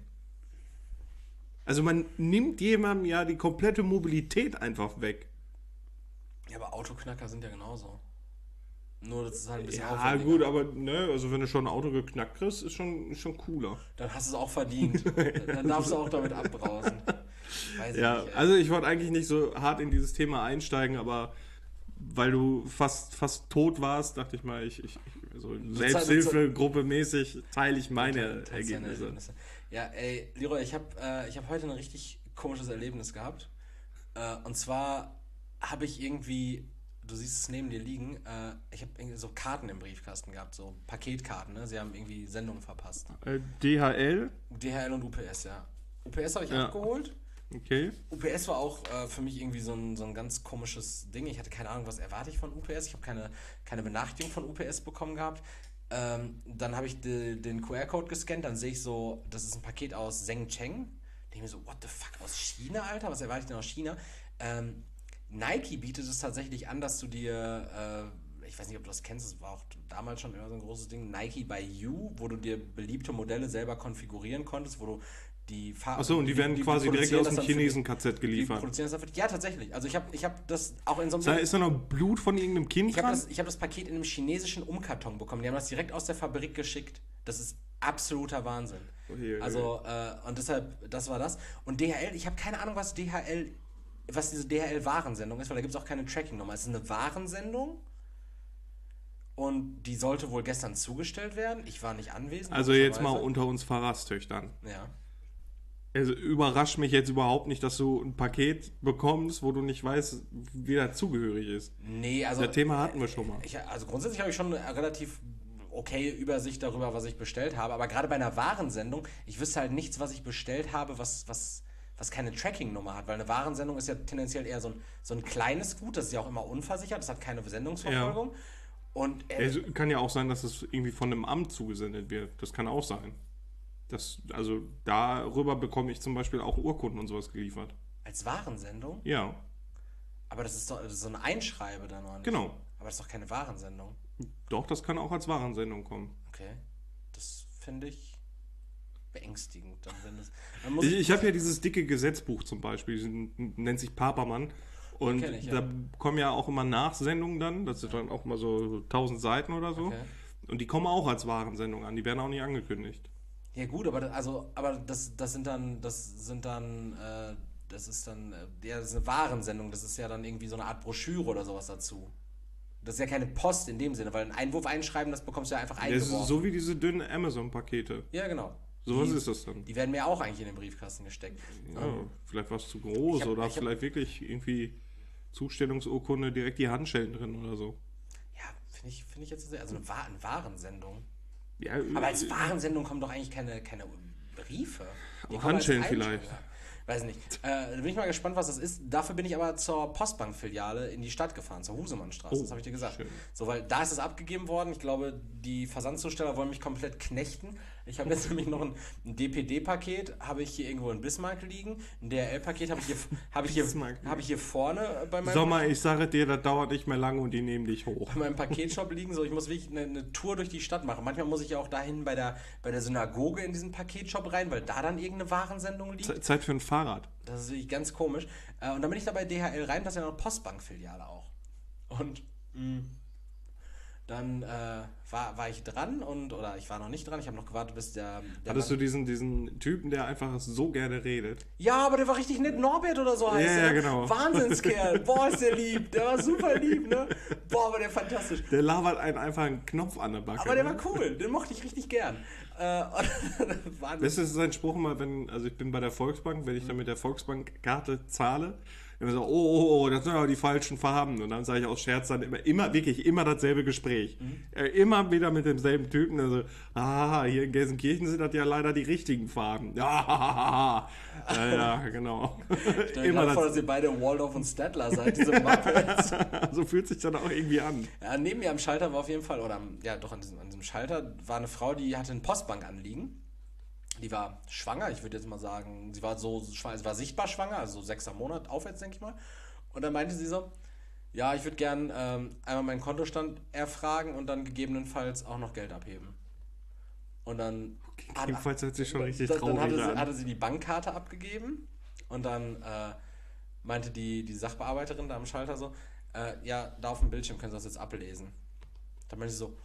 Speaker 1: Also man nimmt jemandem ja die komplette Mobilität einfach weg.
Speaker 2: Ja, aber Autoknacker sind ja genauso. Nur, das ist halt ein bisschen
Speaker 1: Ja, gut, aber ne, also wenn du schon ein Auto geknackt kriegst, ist schon cooler.
Speaker 2: Dann hast du es auch verdient. Dann darfst du auch damit abbrausen. Weiß
Speaker 1: Ja,
Speaker 2: ich nicht,
Speaker 1: also ich wollte eigentlich nicht so hart in dieses Thema einsteigen, aber weil du fast tot warst, dachte ich mal, so Selbsthilfegruppe mäßig teile ich meine Ergebnisse.
Speaker 2: Ja, ey, Leroy, ich hab heute ein richtig komisches Erlebnis gehabt. Und zwar habe ich irgendwie... Du siehst es neben dir liegen. Ich habe irgendwie so Karten im Briefkasten gehabt, so Paketkarten. Ne? Sie haben irgendwie Sendungen verpasst.
Speaker 1: DHL?
Speaker 2: DHL und UPS, ja. UPS habe ich abgeholt.
Speaker 1: Okay.
Speaker 2: UPS war auch für mich irgendwie so ein ganz komisches Ding. Ich hatte keine Ahnung, was erwarte ich von UPS. Ich habe keine Benachrichtigung von UPS bekommen gehabt. Dann habe ich den QR-Code gescannt. Dann sehe ich so, das ist ein Paket aus Zhengzheng. Da denke ich mir so, what the fuck, aus China, Alter? Was erwarte ich denn aus China? Nike bietet es tatsächlich an, dass du dir, ich weiß nicht, ob du das kennst, das war auch damals schon immer so ein großes Ding, Nike by You, wo du dir beliebte Modelle selber konfigurieren konntest, wo du die Farben...
Speaker 1: Achso, und die werden quasi direkt aus dem Chinesen-KZ geliefert.
Speaker 2: Ja, tatsächlich. Also ich hab das auch in so einem...
Speaker 1: Ist da noch Blut von irgendeinem Kind dran?
Speaker 2: Ich hab das Paket in einem chinesischen Umkarton bekommen. Die haben das direkt aus der Fabrik geschickt. Das ist absoluter Wahnsinn. Also, und deshalb, das war das. Und DHL, ich habe keine Ahnung, was diese DHL-Warensendung ist, weil da gibt es auch keine Tracking-Nummer. Es ist eine Warensendung und die sollte wohl gestern zugestellt werden. Ich war nicht anwesend.
Speaker 1: Also jetzt mal unter uns Pfarrerstöchtern.
Speaker 2: Ja.
Speaker 1: Also überrascht mich jetzt überhaupt nicht, dass du ein Paket bekommst, wo du nicht weißt, wie das zugehörig ist.
Speaker 2: Nee, also...
Speaker 1: Das Thema hatten wir schon mal.
Speaker 2: Also grundsätzlich habe ich schon eine relativ okay Übersicht darüber, was ich bestellt habe, aber gerade bei einer Warensendung, ich wüsste halt nichts, was ich bestellt habe, was keine Tracking-Nummer hat, weil eine Warensendung ist ja tendenziell eher so ein kleines Gut, das ist ja auch immer unversichert, das hat keine Sendungsverfolgung. Ja. Und
Speaker 1: es kann ja auch sein, dass es irgendwie von einem Amt zugesendet wird. Das kann auch sein. Also darüber bekomme ich zum Beispiel auch Urkunden und sowas geliefert.
Speaker 2: Als Warensendung?
Speaker 1: Ja.
Speaker 2: Aber das ist so eine Einschreibe dann, oder nicht?
Speaker 1: Genau.
Speaker 2: Aber das ist doch keine Warensendung.
Speaker 1: Doch, das kann auch als Warensendung kommen.
Speaker 2: Okay. Das finde ich beängstigend.
Speaker 1: Ich habe ja dieses dicke Gesetzbuch zum Beispiel, nennt sich Papermann. Und da kommen ja auch immer Nachsendungen dann, das sind dann auch mal so 1000 Seiten oder so. Okay. Und die kommen auch als Warensendung an, die werden auch nicht angekündigt.
Speaker 2: Ja gut, aber das ist eine Warensendung, das ist ja dann irgendwie so eine Art Broschüre oder sowas dazu. Das ist ja keine Post in dem Sinne, weil ein Einwurf einschreiben, das bekommst du ja einfach eingeworfen.
Speaker 1: Das ist so wie diese dünnen Amazon-Pakete.
Speaker 2: Ja, genau.
Speaker 1: Was ist das dann?
Speaker 2: Die werden mir auch eigentlich in den Briefkasten gesteckt.
Speaker 1: Ja, vielleicht war es zu groß oder vielleicht wirklich irgendwie Zustellungsurkunde, direkt die Handschellen drin oder so.
Speaker 2: Ja, finde ich jetzt, also eine Warensendung.
Speaker 1: Ja,
Speaker 2: aber als Warensendung kommen doch eigentlich keine Briefe.
Speaker 1: Auch Handschellen vielleicht.
Speaker 2: Weiß nicht. Da bin ich mal gespannt, was das ist. Dafür bin ich aber zur Postbank-Filiale in die Stadt gefahren, zur Husemannstraße, das habe ich dir gesagt. Schön. So, weil da ist es abgegeben worden. Ich glaube, die Versandzusteller wollen mich komplett knechten. Ich habe jetzt nämlich noch ein DPD-Paket, habe ich hier irgendwo in Bismarck liegen. Ein DHL-Paket habe ich hier vorne bei meinem
Speaker 1: Sommer, ich sage dir, das dauert nicht mehr lange und die nehmen dich hoch.
Speaker 2: bei meinem Paketshop liegen. So, ich muss wirklich eine Tour durch die Stadt machen. Manchmal muss ich ja auch dahin bei der Synagoge in diesen Paketshop rein, weil da dann irgendeine Warensendung liegt.
Speaker 1: Zeit für ein Fahrrad.
Speaker 2: Das ist wirklich ganz komisch. Und dann bin ich da bei DHL rein, das ist ja noch eine Postbank-Filiale auch. Und dann war ich dran oder ich war noch nicht dran, ich habe noch gewartet, bis der
Speaker 1: Hattest du diesen Typen, der einfach so gerne redet?
Speaker 2: Ja, aber der war richtig nett, Norbert oder so heißt er.
Speaker 1: Ja, genau.
Speaker 2: Wahnsinnskerl, boah, ist der lieb, der war super lieb, ne? Boah, war der fantastisch.
Speaker 1: Der labert einen einfach einen Knopf an der Backe.
Speaker 2: Aber der war cool, den mochte ich richtig gern.
Speaker 1: Das ist sein Spruch immer, also ich bin bei der Volksbank, wenn ich dann mit der Volksbank-Karte zahle, dann so, oh, das sind aber die falschen Farben. Und dann sage ich aus Scherz dann immer dasselbe Gespräch. Immer wieder mit demselben Typen. Also, hier in Gelsenkirchen sind das ja leider die richtigen Farben. Ja, genau.
Speaker 2: Stell dir vor, dass ihr beide Waldorf und Stadler seid, diese Muppets.
Speaker 1: So fühlt sich dann auch irgendwie an.
Speaker 2: Ja, neben mir am Schalter war auf jeden Fall, an diesem Schalter war eine Frau, die hatte ein Postbankanliegen. Die war schwanger, ich würde jetzt mal sagen, sie war sichtbar schwanger, also 6. Monat aufwärts, denke ich mal. Und dann meinte sie so, ja, ich würde gern einmal meinen Kontostand erfragen und dann gegebenenfalls auch noch Geld abheben. Und dann
Speaker 1: Jedenfalls hört sich schon richtig traurig an.
Speaker 2: Dann hatte sie die Bankkarte abgegeben und dann meinte die Sachbearbeiterin da am Schalter so, ja, da auf dem Bildschirm können Sie das jetzt ablesen. Dann meinte sie so,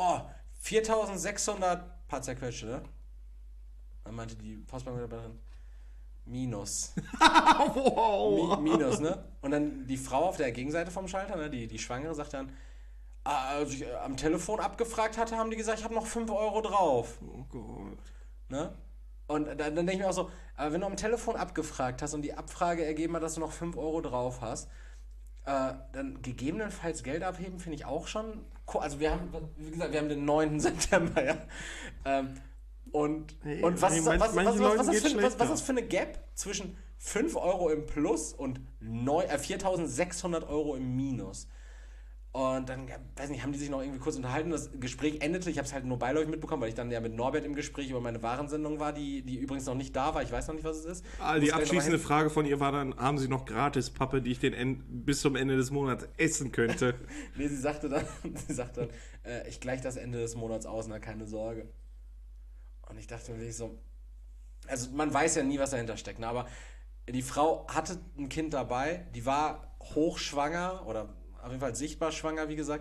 Speaker 2: 4.600 paar zerquetschte, ne? Dann meinte die Postbankmitarbeiterin, Minus.
Speaker 1: Wow.
Speaker 2: Minus, ne? Und dann die Frau auf der Gegenseite vom Schalter, ne, die Schwangere, sagt dann, als ich am Telefon abgefragt hatte, haben die gesagt, ich habe noch 5 Euro drauf.
Speaker 1: Oh Gott.
Speaker 2: Ne? Und dann denke ich mir auch so, aber wenn du am Telefon abgefragt hast und die Abfrage ergeben hat, dass du noch 5 Euro drauf hast, dann gegebenenfalls Geld abheben, finde ich auch schon cool. Also wir haben, wie gesagt, wir haben den 9. September, ja. Und was ist das für eine Gap zwischen 5 Euro im Plus und 4.600 Euro im Minus? Und dann, weiß nicht, haben die sich noch irgendwie kurz unterhalten. Das Gespräch endete, ich habe es halt nur beiläufig mitbekommen, weil ich dann ja mit Norbert im Gespräch über meine Warensendung war, die übrigens noch nicht da war. Ich weiß noch nicht, was es ist.
Speaker 1: Die abschließende Frage von ihr war dann, haben Sie noch Gratispappe, die ich bis zum Ende des Monats essen könnte?
Speaker 2: Nee, sie sagte dann, ich gleiche das Ende des Monats aus, na, keine Sorge. Und ich dachte mir wirklich so, also man weiß ja nie, was dahinter steckt, ne? Aber die Frau hatte ein Kind dabei, die war hochschwanger oder auf jeden Fall sichtbar schwanger, wie gesagt.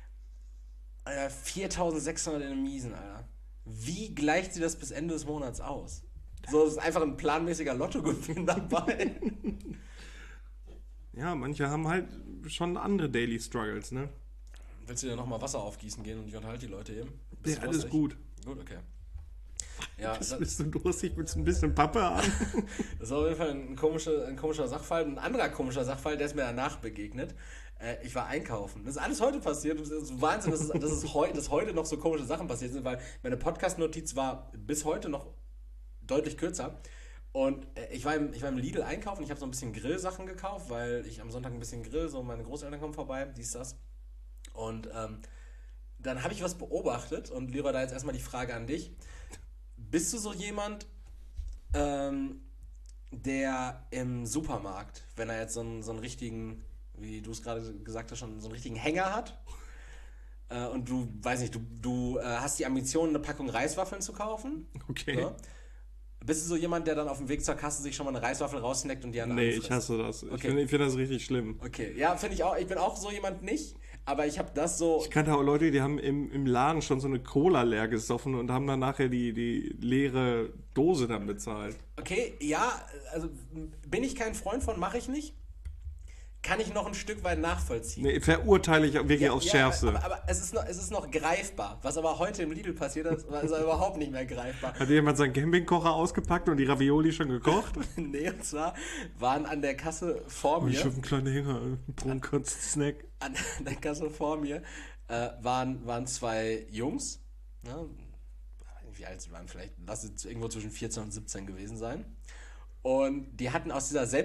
Speaker 2: 4.600 in den Miesen, Alter. Wie gleicht sie das bis Ende des Monats aus? So, das ist einfach ein planmäßiger Lottogewinn dabei.
Speaker 1: Ja, manche haben halt schon andere Daily Struggles, ne?
Speaker 2: Willst du dir nochmal Wasser aufgießen gehen und ich unterhalte die Leute eben?
Speaker 1: Ja, alles gut.
Speaker 2: Gut, okay. Ja,
Speaker 1: bist du durstig? Willst du ein bisschen Pappe haben?
Speaker 2: Das war auf jeden Fall ein komischer Sachverhalt. Ein anderer komischer Sachverhalt, der ist mir danach begegnet. Ich war einkaufen. Das ist alles heute passiert. Das ist Wahnsinn, dass heute noch so komische Sachen passiert sind, weil meine Podcast-Notiz war bis heute noch deutlich kürzer. Und ich war im Lidl einkaufen. Ich habe so ein bisschen Grillsachen gekauft, weil ich am Sonntag ein bisschen grill. So, meine Großeltern kommen vorbei, dies, das. Und dann habe ich was beobachtet. Und Leroy, da jetzt erstmal die Frage an dich. Bist du so jemand, der im Supermarkt, wenn er jetzt so einen richtigen, wie du es gerade gesagt hast, schon so einen richtigen Hänger hat und du, weiß nicht, du hast die Ambition, eine Packung Reiswaffeln zu kaufen?
Speaker 1: Okay.
Speaker 2: So? Bist du so jemand, der dann auf dem Weg zur Kasse sich schon mal eine Reiswaffel raussnackt und die an
Speaker 1: Nee, ich hasse das.
Speaker 2: Okay.
Speaker 1: Ich finde das richtig schlimm.
Speaker 2: Okay, ja, finde ich auch. Ich bin auch so jemand nicht, aber ich habe das so...
Speaker 1: Ich kannte auch Leute, die haben im Laden schon so eine Cola leer gesoffen und haben dann nachher die leere Dose dann bezahlt.
Speaker 2: Okay, ja, also bin ich kein Freund von, mache ich nicht. Kann ich noch ein Stück weit nachvollziehen.
Speaker 1: Nee, verurteile ich wirklich aufs Schärfste.
Speaker 2: Aber es ist noch greifbar. Was aber heute im Lidl passiert ist, ist überhaupt nicht mehr greifbar.
Speaker 1: Hat jemand seinen Campingkocher ausgepackt und die Ravioli schon gekocht?
Speaker 2: Nee, und zwar waren an der Kasse vor mir...
Speaker 1: Ich habe einen kleinen Hänger, einen kurzen Snack.
Speaker 2: An der Kasse vor mir waren 2 Jungs, ne? Wie alt sie waren, vielleicht, lass es irgendwo zwischen 14 und 17 gewesen sein. Und die hatten aus dieser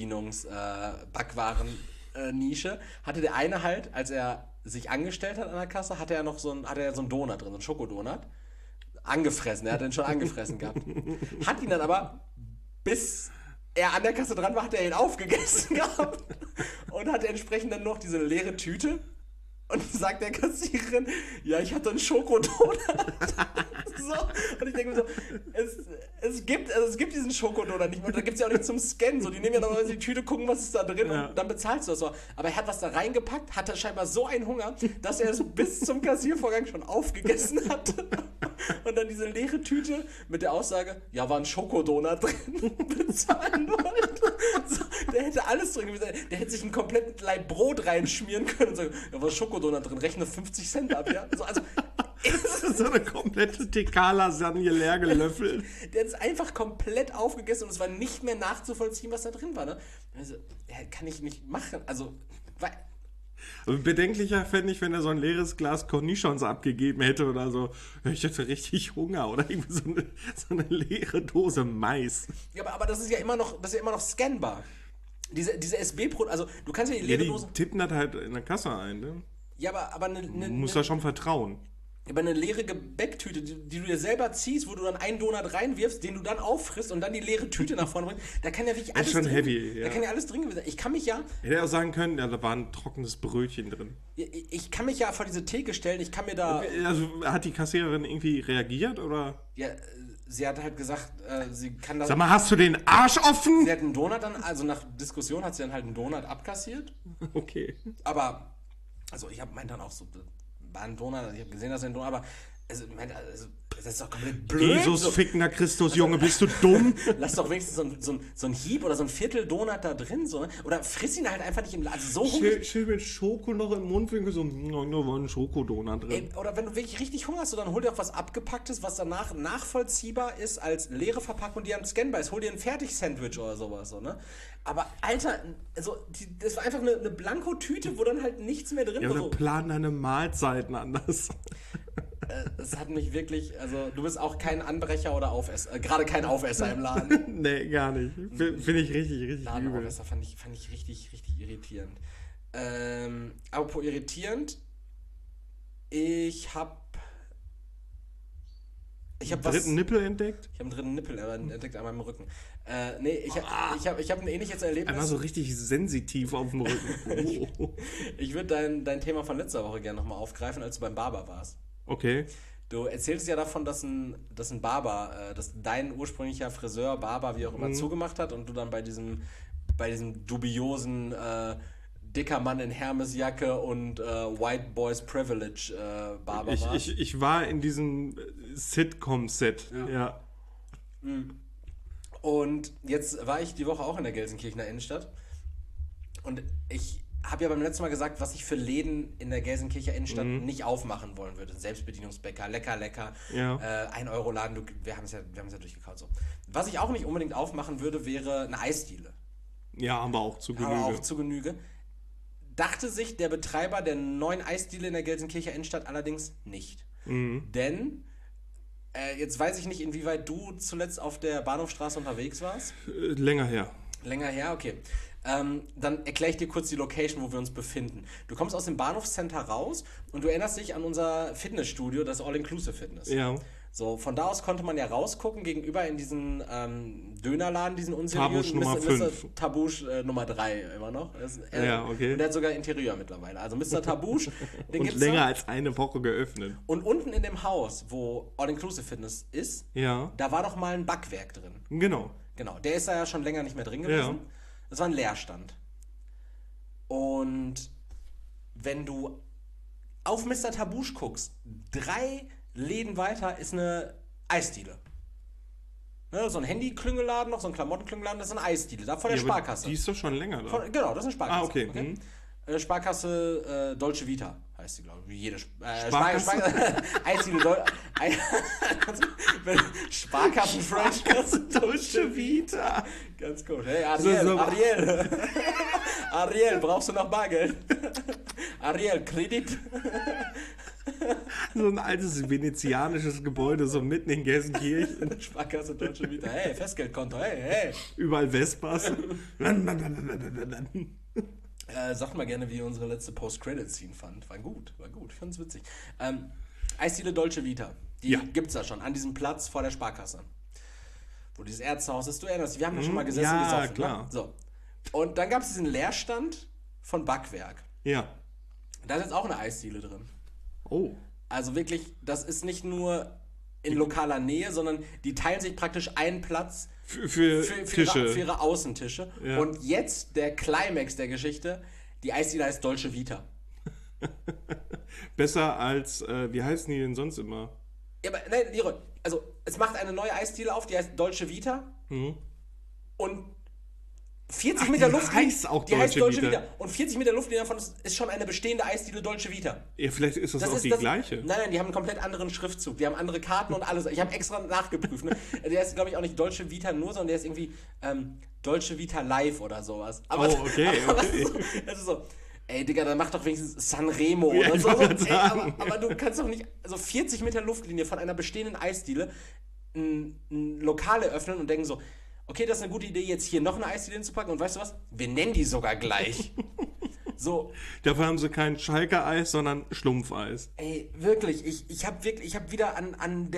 Speaker 2: Selbstbedienungs-Backwaren-Nische, hatte der eine halt, als er sich angestellt hat an der Kasse, hatte er so einen Donut drin, so einen Schokodonut. angefressen. Er hat den schon angefressen gehabt. Hat ihn dann aber, bis er an der Kasse dran war, hat er ihn aufgegessen gehabt und hat entsprechend dann noch diese leere Tüte und sagt der Kassiererin, ja, ich hatte einen Schokodonut. So. Und ich denke mir so, es gibt diesen Schokodonut nicht mehr. Und da gibt es ja auch nicht zum Scannen. So, die nehmen ja noch die Tüte, gucken, was ist da drin und dann bezahlst du das so. Aber er hat was da reingepackt, hatte scheinbar so einen Hunger, dass er es bis zum Kassiervorgang schon aufgegessen hat. Und dann diese leere Tüte mit der Aussage, ja, war ein Schokodonut drin, bezahlen wollte. So, der hätte alles drin gewesen. Der hätte sich einen kompletten Laib Brot reinschmieren können und sagen, ja, war Schokodonut drin, rechne 50 Cent ab, ja. So, also
Speaker 1: so eine komplette TK-Lasagne leer gelöffelt.
Speaker 2: Der hat es einfach komplett aufgegessen und es war nicht mehr nachzuvollziehen, was da drin war. Ne? Also, ja, kann ich nicht machen. Also,
Speaker 1: bedenklicher fände ich, wenn er so ein leeres Glas Cornichons abgegeben hätte oder so. Ich hätte richtig Hunger oder irgendwie so eine leere Dose Mais.
Speaker 2: Ja, aber das ist ja immer noch scannbar. Diese SB-Produkte, also du kannst ja die leere Dose...
Speaker 1: Die tippen das halt in der Kasse ein, ne?
Speaker 2: Ja, aber
Speaker 1: du musst da schon vertrauen.
Speaker 2: Aber eine leere Gebäcktüte, die du dir selber ziehst, wo du dann einen Donut reinwirfst, den du dann auffrisst und dann die leere Tüte nach vorne bringst, da kann ja wirklich alles
Speaker 1: drin. Das ist schon
Speaker 2: drin,
Speaker 1: heavy, ja.
Speaker 2: Da kann ja alles drin gewesen sein. Ich kann mich ja...
Speaker 1: Hätte er auch sagen können, ja, da war ein trockenes Brötchen drin.
Speaker 2: Ich kann mich ja vor diese Theke stellen, ich kann mir da...
Speaker 1: Also hat die Kassiererin irgendwie reagiert, oder?
Speaker 2: Ja, sie hat halt gesagt, sie kann das...
Speaker 1: Sag mal, hast du den Arsch offen?
Speaker 2: Sie hat einen Donut dann, also nach Diskussion hat sie dann halt einen Donut abkassiert.
Speaker 1: Okay.
Speaker 2: Aber, also ich meinte dann auch so, war ein Donut, ich habe gesehen, dass er ein Donut, aber das ist doch komplett blöd.
Speaker 1: Jesus
Speaker 2: so.
Speaker 1: fickender Christus, Junge, bist du dumm?
Speaker 2: Lass doch wenigstens so ein Hieb oder so ein Viertel Donut da drin, so, ne? Oder friss ihn halt einfach nicht im Laden. Also so
Speaker 1: schön mit Schoko noch im Mundwinkel, so, da war ein Schokodonut drin.
Speaker 2: Ey, oder wenn du wirklich richtig Hunger hast, so, dann hol dir auch was Abgepacktes, was danach nachvollziehbar ist als leere Verpackung, die am Scannbar ist. Hol dir ein Fertig-Sandwich oder sowas, so, ne? Aber, Alter, also, das war einfach eine Blankotüte, wo dann halt nichts mehr drin
Speaker 1: war. Ja,
Speaker 2: so.
Speaker 1: planen deine Mahlzeiten anders.
Speaker 2: Es hat mich wirklich, also du bist auch kein Anbrecher oder Aufesser, gerade kein Aufesser im Laden.
Speaker 1: Nee, gar nicht. Finde ich richtig übel.
Speaker 2: Ladenaufesser fand ich richtig irritierend. Apropos irritierend, ich habe
Speaker 1: einen dritten Nippel entdeckt?
Speaker 2: Ich habe einen dritten Nippel entdeckt an meinem Rücken. Ich hab ein ähnliches Erlebnis.
Speaker 1: Einmal so richtig sensitiv auf dem Rücken.
Speaker 2: Ich würde dein Thema von letzter Woche gerne nochmal aufgreifen, als du beim Barber warst.
Speaker 1: Okay.
Speaker 2: Du erzählst ja davon, dass ein Barber, dass dein ursprünglicher Friseur, Barber, wie auch immer, zugemacht hat und du dann bei diesem dubiosen dicker Mann in Hermesjacke und White Boys Privilege Barber warst.
Speaker 1: Ich war in diesem Sitcom-Set, ja.
Speaker 2: Und jetzt war ich die Woche auch in der Gelsenkirchener Innenstadt und ich habe ja beim letzten Mal gesagt, was ich für Läden in der Gelsenkircher Innenstadt nicht aufmachen wollen würde. Selbstbedienungsbäcker, lecker,
Speaker 1: ja.
Speaker 2: 1-Euro-Laden, wir haben es ja durchgekaut. So. Was ich auch nicht unbedingt aufmachen würde, wäre eine Eisdiele.
Speaker 1: Ja, haben wir auch zu Genüge.
Speaker 2: Dachte sich der Betreiber der neuen Eisdiele in der Gelsenkircher Innenstadt allerdings nicht. Denn, jetzt weiß ich nicht, inwieweit du zuletzt auf der Bahnhofstraße unterwegs warst.
Speaker 1: Länger her.
Speaker 2: Länger her, okay. Dann erkläre ich dir kurz die Location, wo wir uns befinden. Du kommst aus dem Bahnhofscenter raus und du erinnerst dich an unser Fitnessstudio, das All-Inclusive Fitness.
Speaker 1: Ja.
Speaker 2: So, von da aus konnte man ja rausgucken, gegenüber in diesen Dönerladen, diesen unseriösen.
Speaker 1: Tabusch Nummer 5.
Speaker 2: Tabusch Nummer 3 immer noch.
Speaker 1: Ja, okay.
Speaker 2: Und der hat sogar Interieur mittlerweile. Also Mr. Tabusch, den
Speaker 1: und
Speaker 2: gibt's
Speaker 1: länger
Speaker 2: da.
Speaker 1: als eine Woche geöffnet.
Speaker 2: Und unten in dem Haus, wo All-Inclusive Fitness ist,
Speaker 1: ja.
Speaker 2: Da war doch mal ein Backwerk drin.
Speaker 1: Genau.
Speaker 2: Der ist da ja schon länger nicht mehr drin gewesen. Ja. Das war ein Leerstand. Und wenn du auf Mr. Tabusch guckst, 3 Läden weiter ist eine Eisdiele. Ne, so ein Handyklüngeladen, noch so ein Klamottenklüngeladen, das ist eine Eisdiele, da vor der Sparkasse.
Speaker 1: Die ist doch schon länger da.
Speaker 2: Genau, das ist eine Sparkasse.
Speaker 1: Ah, okay.
Speaker 2: Sparkasse Dolce Vita heißt sie, glaube ich. Wie jede
Speaker 1: Sparkasse?
Speaker 2: Eisdiele Sparkassen-Franchise
Speaker 1: Dolce Vita.
Speaker 2: Ganz gut. Hey, Ariel. Ariel, brauchst du noch Bargeld? Ariel, Kredit?
Speaker 1: So ein altes venezianisches Gebäude, so mitten in Gelsenkirchen.
Speaker 2: Sparkasse Dolce Vita. Hey, Festgeldkonto, hey.
Speaker 1: Überall Vespas.
Speaker 2: Sagt mal gerne, wie ihr unsere letzte Post-Credit-Scene fand. War gut. Ich fand's witzig. Eisdiele Dolce Vita. Die
Speaker 1: Ja.
Speaker 2: gibt's da schon, an diesem Platz vor der Sparkasse. Wo dieses Ärztehaus ist, du erinnerst dich, wir haben da schon mal gesessen
Speaker 1: ja,
Speaker 2: und gesoffen.
Speaker 1: klar.
Speaker 2: Ne? So. Und dann gab es diesen Leerstand von Backwerk.
Speaker 1: Ja.
Speaker 2: Da ist jetzt auch eine Eisdiele drin.
Speaker 1: Oh.
Speaker 2: Also wirklich, das ist nicht nur in lokaler Nähe, sondern die teilen sich praktisch einen Platz
Speaker 1: Für Tische.
Speaker 2: für ihre Außentische.
Speaker 1: Ja.
Speaker 2: Und jetzt der Climax der Geschichte, die Eisdiele heißt Dolce Vita.
Speaker 1: Besser als, wie heißen die denn sonst immer?
Speaker 2: Ja, aber nein, Leroy, also es macht eine neue Eisdiele auf, die heißt Dolce Vita. Und 40 Meter
Speaker 1: die
Speaker 2: Luftlinie.
Speaker 1: heißt auch
Speaker 2: die heißt
Speaker 1: Dolce
Speaker 2: Dolce
Speaker 1: Vita.
Speaker 2: Vita. Und 40 Meter Luftlinie davon ist schon eine bestehende Eisdiele Dolce Vita.
Speaker 1: Ja, vielleicht ist das auch die gleiche.
Speaker 2: Nein, die haben einen komplett anderen Schriftzug. Die haben andere Karten und alles. Ich habe extra nachgeprüft. Ne? Der ist, glaube ich, auch nicht Dolce Vita nur, sondern der ist irgendwie Dolce Vita Live oder sowas. Aber,
Speaker 1: okay.
Speaker 2: Das ist so, ey, Digga, dann mach doch wenigstens Sanremo
Speaker 1: Ja,
Speaker 2: oder
Speaker 1: ich
Speaker 2: so.
Speaker 1: wollte
Speaker 2: Ey,
Speaker 1: sagen.
Speaker 2: aber du kannst doch nicht, also 40 Meter Luftlinie von einer bestehenden Eisdiele ein Lokal eröffnen und denken so, okay, das ist eine gute Idee, jetzt hier noch eine Eisdiele hinzupacken und weißt du was? Wir nennen die sogar gleich. So,
Speaker 1: Dafür haben sie kein Schalke-Eis, sondern Schlumpfeis.
Speaker 2: ey, wirklich, ich habe wieder an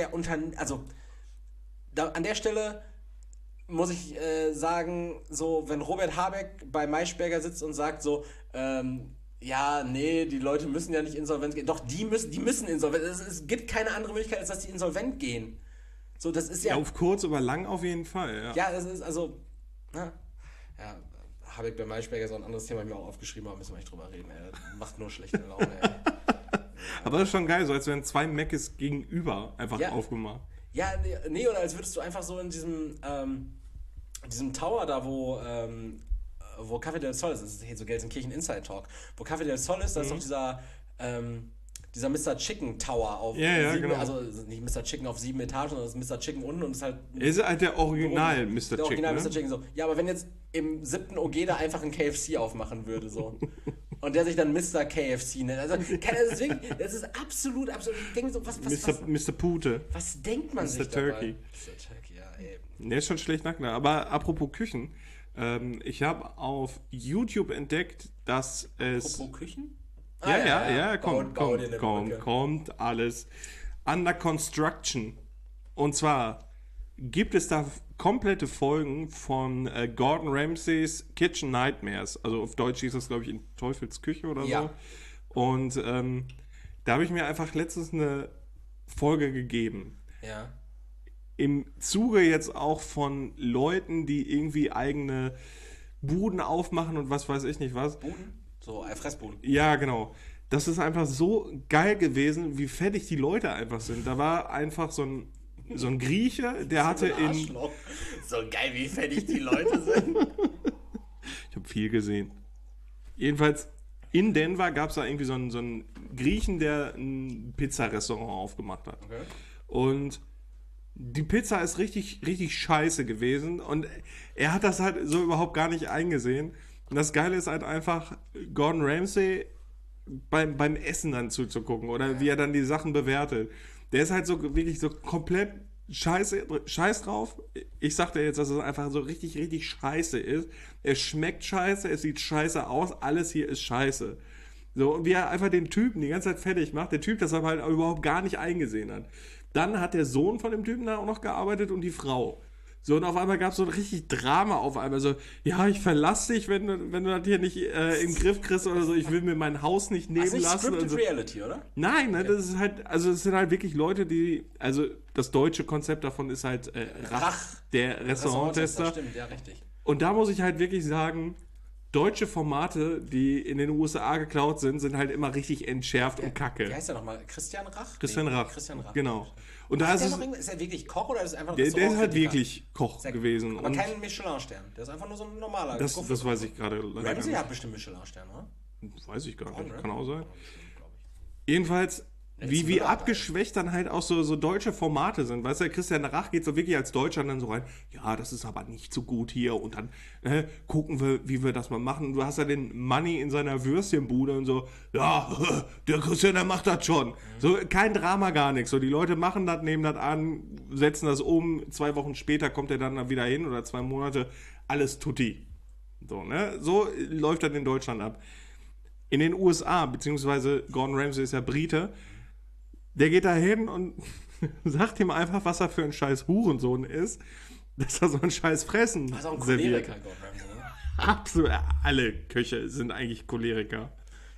Speaker 2: der Stelle muss ich sagen, so, wenn Robert Habeck bei Maischberger sitzt und sagt so, ja, nee, die Leute müssen ja nicht insolvent gehen. Doch, die müssen insolvent. Es gibt keine andere Möglichkeit, als dass die insolvent gehen. So, das ist ja...
Speaker 1: Ja, auf kurz, aber lang auf jeden Fall, ja.
Speaker 2: Ja, das ist also... Na, ja, Habeck bei Maischberger ist auch ein anderes Thema, ich mir auch aufgeschrieben, aber müssen wir nicht drüber reden. Ey. Macht nur schlechte Laune, ey.
Speaker 1: Aber das ist schon geil, so als wären zwei Meckes gegenüber einfach
Speaker 2: Ja.
Speaker 1: aufgemacht.
Speaker 2: Ja, nee, oder als würdest du einfach so in diesem Tower da, wo Café del Sol ist, das ist hier so Gelsenkirchen Inside Talk, wo Café del Sol ist, da ist doch dieser Mr. Chicken Tower auf
Speaker 1: Ja,
Speaker 2: 7,
Speaker 1: genau.
Speaker 2: also nicht Mr. Chicken auf 7 Etagen, sondern das ist Mr. Chicken unten und ist halt
Speaker 1: Er ist halt der Original Mr.
Speaker 2: der
Speaker 1: Chick,
Speaker 2: Original
Speaker 1: ne?
Speaker 2: Mr. Chicken so. Ja, aber wenn jetzt im 7. OG da einfach ein KFC aufmachen würde, so. Und der sich dann Mr. KFC nennt. Also, das ist absolut. Ich denke so,
Speaker 1: Mr. Pute.
Speaker 2: was denkt man
Speaker 1: Mr.
Speaker 2: sich
Speaker 1: Turkey.
Speaker 2: dabei? Mr. Turkey, ja, ey.
Speaker 1: Der ist schon schlecht nackt. Aber apropos Küchen, ich habe auf YouTube entdeckt, dass es...
Speaker 2: Apropos Küchen?
Speaker 1: Kommt alles. Under Construction. Und zwar gibt es da komplette Folgen von Gordon Ramsays Kitchen Nightmares. Also auf Deutsch hieß das, glaube ich, in Teufels Küche oder
Speaker 2: Ja.
Speaker 1: so. Und da habe ich mir einfach letztens eine Folge gegeben.
Speaker 2: Ja.
Speaker 1: Im Zuge jetzt auch von Leuten, die irgendwie eigene Buden aufmachen und was weiß ich nicht was.
Speaker 2: Buden? So, Fressbuden.
Speaker 1: Ja, genau. Das ist einfach so geil gewesen, wie fettig die Leute einfach sind. Da war einfach so ein Grieche, der hatte in...
Speaker 2: Arschloch. So geil, wie fertig die Leute sind.
Speaker 1: Ich habe viel gesehen. Jedenfalls, in Denver gab es da irgendwie so einen Griechen, der ein Pizzarestaurant aufgemacht hat.
Speaker 2: Okay.
Speaker 1: Und die Pizza ist richtig, richtig scheiße gewesen. Und er hat das halt so überhaupt gar nicht eingesehen. Und das Geile ist halt einfach, Gordon Ramsay beim Essen dann zuzugucken oder wie er dann die Sachen bewertet. Der ist halt so wirklich so komplett scheiß drauf. Ich sag dir jetzt, dass es einfach so richtig, richtig scheiße ist. Es schmeckt scheiße, es sieht scheiße aus, alles hier ist scheiße. So, und wie er einfach den Typen die ganze Zeit fertig macht, der Typ das aber halt überhaupt gar nicht eingesehen hat. Dann hat der Sohn von dem Typen da auch noch gearbeitet und die Frau. So, und auf einmal gab es so ein richtig Drama auf einmal. So, ja, ich verlasse dich, wenn du das hier nicht in den Griff kriegst oder so. Ich will mir mein Haus nicht nehmen
Speaker 2: Das ist nicht
Speaker 1: lassen.
Speaker 2: Scripted
Speaker 1: Und so.
Speaker 2: Reality, oder?
Speaker 1: Nein, ne, das ist halt, also es sind halt wirklich Leute, die, also das deutsche Konzept davon ist halt Rach, der Restauranttester.
Speaker 2: Stimmt, ja, richtig.
Speaker 1: Und da muss ich halt wirklich sagen, deutsche Formate, die in den USA geklaut sind halt immer richtig entschärft und
Speaker 2: Wie
Speaker 1: kacke.
Speaker 2: heißt der nochmal? Christian Rach?
Speaker 1: Christian
Speaker 2: Nee,
Speaker 1: Rach.
Speaker 2: Christian Rach.
Speaker 1: Genau. Und da
Speaker 2: Ist er wirklich Koch oder ist er einfach
Speaker 1: der ist halt
Speaker 2: Restaurantkritiker?
Speaker 1: wirklich Koch gewesen.
Speaker 2: Aber
Speaker 1: Und
Speaker 2: kein Michelin-Stern. Der ist einfach nur so ein normaler.
Speaker 1: das weiß ich gerade leider
Speaker 2: Ramsay
Speaker 1: nicht.
Speaker 2: hat bestimmt Michelin-Stern, oder?
Speaker 1: Weiß ich gar nicht.
Speaker 2: ne?
Speaker 1: Kann auch sein.
Speaker 2: Glaub ich.
Speaker 1: Jedenfalls,
Speaker 2: ist
Speaker 1: wie
Speaker 2: Müller
Speaker 1: abgeschwächt dann halt auch so deutsche Formate sind. Weißt du, Christian Rach geht so wirklich als Deutscher dann so rein, ja, das ist aber nicht so gut hier und dann gucken wir, wie wir das mal machen. Du hast ja den Manni in seiner Würstchenbude und so, ja, der Christian, der macht das schon. So, kein Drama, gar nichts. So, die Leute machen das, nehmen das an, setzen das um, 2 Wochen später kommt er dann wieder hin oder 2 Monate, alles tutti. So, ne? So läuft das in Deutschland ab. In den USA, beziehungsweise Gordon Ramsay ist ja Brite, Der geht da hin und sagt ihm einfach, was er für ein scheiß Hurensohn ist, dass er so ein scheiß Fressen
Speaker 2: Das ist auch ein
Speaker 1: serviert.
Speaker 2: Choleriker, Gordon Ramsay, ne?
Speaker 1: Absolut. Alle Köche sind eigentlich Choleriker.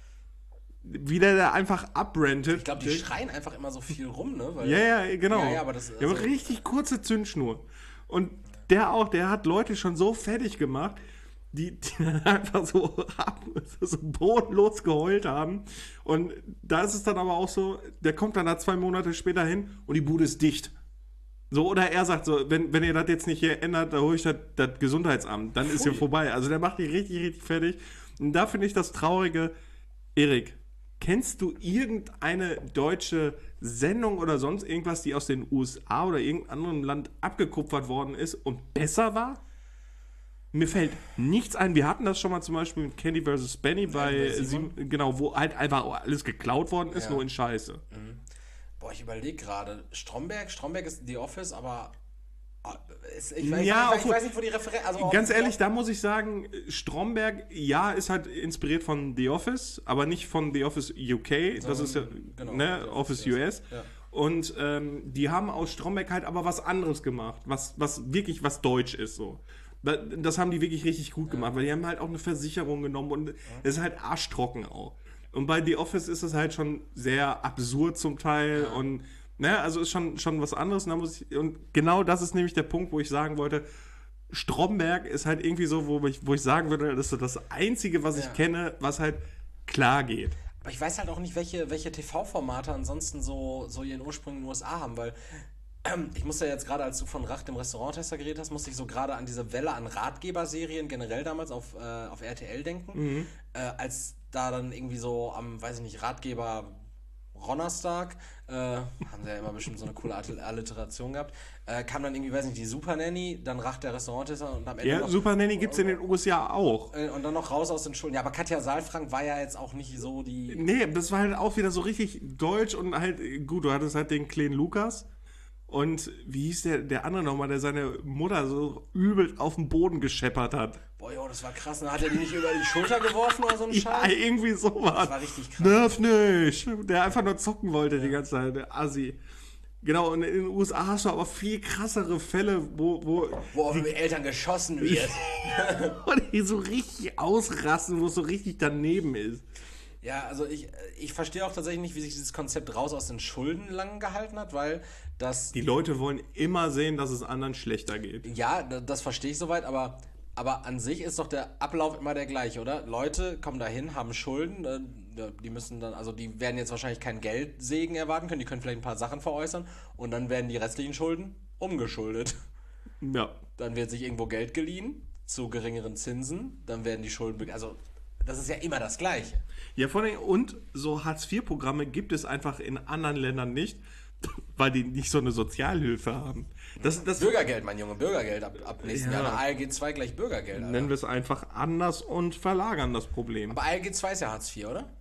Speaker 1: Wie der da einfach abrentet.
Speaker 2: Ich glaube, die schreien einfach immer so viel rum, ne? Weil,
Speaker 1: Ja, genau.
Speaker 2: Ja, aber das,
Speaker 1: Der hat richtig kurze Zündschnur. Und der hat Leute schon so fertig gemacht, die einfach so bodenlos geheult haben. Und da ist es dann aber auch so, der kommt dann da 2 Monate später hin und die Bude ist dicht. So, oder er sagt so, wenn ihr das jetzt nicht hier ändert, da hole ich das Gesundheitsamt, dann ist hier vorbei. Also der macht die richtig, richtig fertig. Und da finde ich das Traurige, Erik, kennst du irgendeine deutsche Sendung oder sonst irgendwas, die aus den USA oder irgendeinem anderen Land abgekupfert worden ist und besser war? Mir fällt nichts ein. Wir hatten das schon mal zum Beispiel mit Candy vs. Benny bei genau, wo halt einfach alles geklaut worden ist, nur in Scheiße.
Speaker 2: Boah, ich überlege gerade. Stromberg ist The Office, aber ich weiß nicht, wo die Referenz... Also
Speaker 1: ganz ehrlich, da muss ich sagen, Stromberg, ja, ist halt inspiriert von The Office, aber nicht von The Office UK, das ist ja, genau, ne, Office US. Ja. Und die haben aus Stromberg halt aber was anderes gemacht, was wirklich was deutsch ist, so. Das haben die wirklich richtig gut gemacht, weil die haben halt auch eine Versicherung genommen und es ist halt arschtrocken auch. Und bei The Office ist es halt schon sehr absurd zum Teil und also ist schon was anderes. Und genau das ist nämlich der Punkt, wo ich sagen wollte, Stromberg ist halt irgendwie so, wo ich sagen würde, das ist so das Einzige, was ich kenne, was halt klar geht.
Speaker 2: Aber ich weiß halt auch nicht, welche TV-Formate ansonsten so ihren Ursprung in den USA haben, weil ich musste ja jetzt gerade, als du von Rach, dem Restauranttester, geredet hast, musste ich so gerade an diese Welle an Ratgeberserien generell damals auf RTL denken. Als da dann irgendwie so am, weiß ich nicht, Ratgeber Ronnerstag, haben sie ja immer bestimmt so eine coole Alliteration gehabt, kam dann irgendwie, weiß nicht, die Super Nanny, dann Rach, der Restauranttester und am Ende
Speaker 1: noch, Super Nanny gibt's in den USA auch.
Speaker 2: Und dann noch raus aus den Schulen. Ja, aber Katja Saalfrank war ja jetzt auch nicht so die...
Speaker 1: Nee, das war halt auch wieder so richtig deutsch und halt, gut, du hattest halt den kleinen Lukas. Und wie hieß der andere nochmal, der seine Mutter so übel auf den Boden gescheppert hat?
Speaker 2: Boah, jo, das war krass. Dann hat er die nicht über die Schulter geworfen oder so ein Scheiß?
Speaker 1: Ja, irgendwie sowas.
Speaker 2: Das war richtig krass.
Speaker 1: Nerv nicht. Der einfach nur zocken wollte die ganze Zeit, der Assi. Genau, und in den USA hast du aber viel krassere Fälle, wo
Speaker 2: auf die Eltern geschossen wird.
Speaker 1: wo die so richtig ausrasten, wo es so richtig daneben ist.
Speaker 2: Ja, also ich verstehe auch tatsächlich nicht, wie sich dieses Konzept raus aus den Schulden lang gehalten hat, weil das...
Speaker 1: Die Leute wollen immer sehen, dass es anderen schlechter geht.
Speaker 2: Ja, das verstehe ich soweit, aber an sich ist doch der Ablauf immer der gleiche, oder? Leute kommen dahin, haben Schulden, die müssen dann, also die werden jetzt wahrscheinlich keinen Geldsegen erwarten können, die können vielleicht ein paar Sachen veräußern und dann werden die restlichen Schulden umgeschuldet.
Speaker 1: Ja.
Speaker 2: Dann wird sich irgendwo Geld geliehen zu geringeren Zinsen, dann werden die Schulden... Also das ist ja immer das Gleiche.
Speaker 1: Ja, vor allem, und so Hartz-IV-Programme gibt es einfach in anderen Ländern nicht, weil die nicht so eine Sozialhilfe haben. Das
Speaker 2: Bürgergeld, mein Junge, Bürgergeld ab nächsten Jahr. ALG 2 gleich Bürgergeld. Alter.
Speaker 1: Nennen wir es einfach anders und verlagern das Problem.
Speaker 2: Aber ALG 2 ist ja Hartz IV, oder?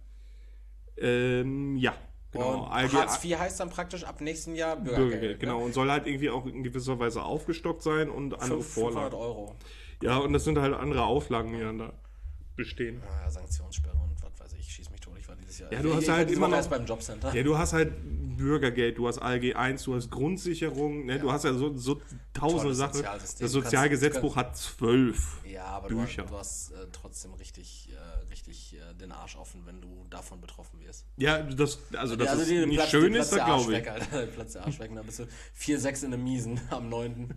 Speaker 1: Ja. Genau.
Speaker 2: Und Hartz IV heißt dann praktisch ab nächsten Jahr Bürgergeld.
Speaker 1: Genau, und soll halt irgendwie auch in gewisser Weise aufgestockt sein und andere Vorlagen.
Speaker 2: 500 €.
Speaker 1: Ja, und das sind halt andere Auflagen, die dann da bestehen.
Speaker 2: Ja, Sanktionssperre und was weiß ich, schieß mich tot. Ich war dieses Jahr.
Speaker 1: Ja, du hast halt immer noch
Speaker 2: beim Jobcenter.
Speaker 1: Ja, du hast halt Bürgergeld, du hast ALG 1, du hast Grundsicherung, ne? Du hast ja so tausende Sachen. Das Sozialgesetzbuch hat 12
Speaker 2: Ja, aber
Speaker 1: Bücher.
Speaker 2: Du hast trotzdem richtig den Arsch offen, wenn du davon betroffen wirst.
Speaker 1: Ja, das ist nicht schön ist, das glaube ich.
Speaker 2: Platz der Arsch weg, dann bist du 4-6 in einem Miesen am 9.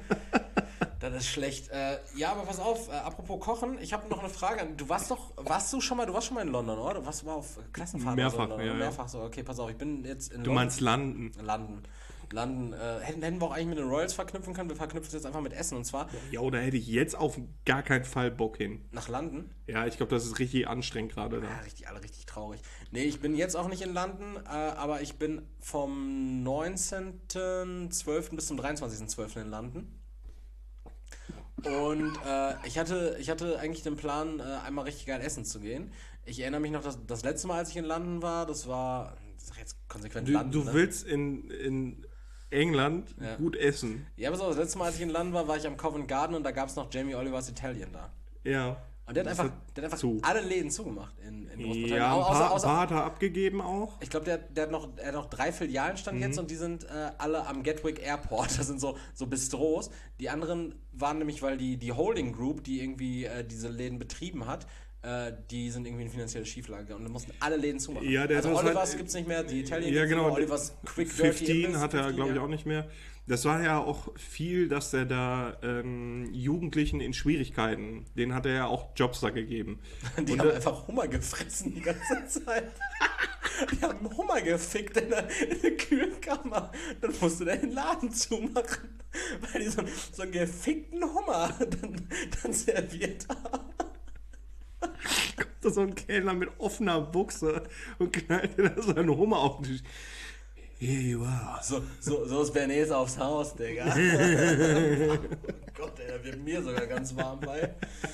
Speaker 2: Das ist schlecht. Ja, aber pass auf, apropos Kochen, ich habe noch eine Frage. Du warst schon mal in London, oder? Du warst mal auf Klassenfahrt
Speaker 1: Mehrfach,
Speaker 2: oder so,
Speaker 1: ja.
Speaker 2: Mehrfach so. Okay, pass auf, ich bin jetzt in
Speaker 1: Du meinst London.
Speaker 2: London. Hätten wir auch eigentlich mit den Royals verknüpfen können. Wir verknüpfen es jetzt einfach mit Essen. Und zwar...
Speaker 1: Ja, da hätte ich jetzt auf gar keinen Fall Bock hin.
Speaker 2: Nach London?
Speaker 1: Ja, ich glaube, das ist richtig anstrengend gerade da.
Speaker 2: Ja, richtig traurig. Nee, ich bin jetzt auch nicht in London, aber ich bin vom 19.12. bis zum 23.12. in London. Und ich hatte eigentlich den Plan, einmal richtig geil essen zu gehen. Ich erinnere mich noch, dass das letzte Mal, als ich in London war, das war jetzt konsequent London.
Speaker 1: Du willst in England gut essen.
Speaker 2: Ja, aber so, das letzte Mal, als ich in London war ich am Covent Garden und da gab es noch Jamie Olivers Italian da.
Speaker 1: Ja.
Speaker 2: Und der hat einfach alle Läden zugemacht in Großbritannien.
Speaker 1: Ja, ein paar hat er abgegeben auch.
Speaker 2: Ich glaube, der hat noch 3 Filialen stand jetzt und die sind alle am Gatwick Airport. Das sind so Bistros. Die anderen waren nämlich, weil die Holding Group, die irgendwie diese Läden betrieben hat, die sind irgendwie in finanzielle Schieflage und dann mussten alle Läden zumachen.
Speaker 1: Ja,
Speaker 2: also Olivers gibt es nicht mehr, die Italien
Speaker 1: ja, genau.
Speaker 2: Olivers Quick
Speaker 1: 15 hat er, glaube ich, auch nicht mehr. Das war ja auch viel, dass er da Jugendlichen in Schwierigkeiten, denen hat er ja auch Jobs da gegeben.
Speaker 2: Die haben einfach Hummer gefressen die ganze Zeit. Die haben Hummer gefickt in der Kühlkammer. Dann musste der den Laden zumachen, weil die so einen gefickten Hummer dann serviert haben.
Speaker 1: Kommt da so ein Kellner mit offener Buchse und knallt dir da so einen Hummer auf den Tisch. Here you are.
Speaker 2: So ist Bernays aufs Haus, Digga. Oh Gott, ey, da wird mir sogar ganz warm bei.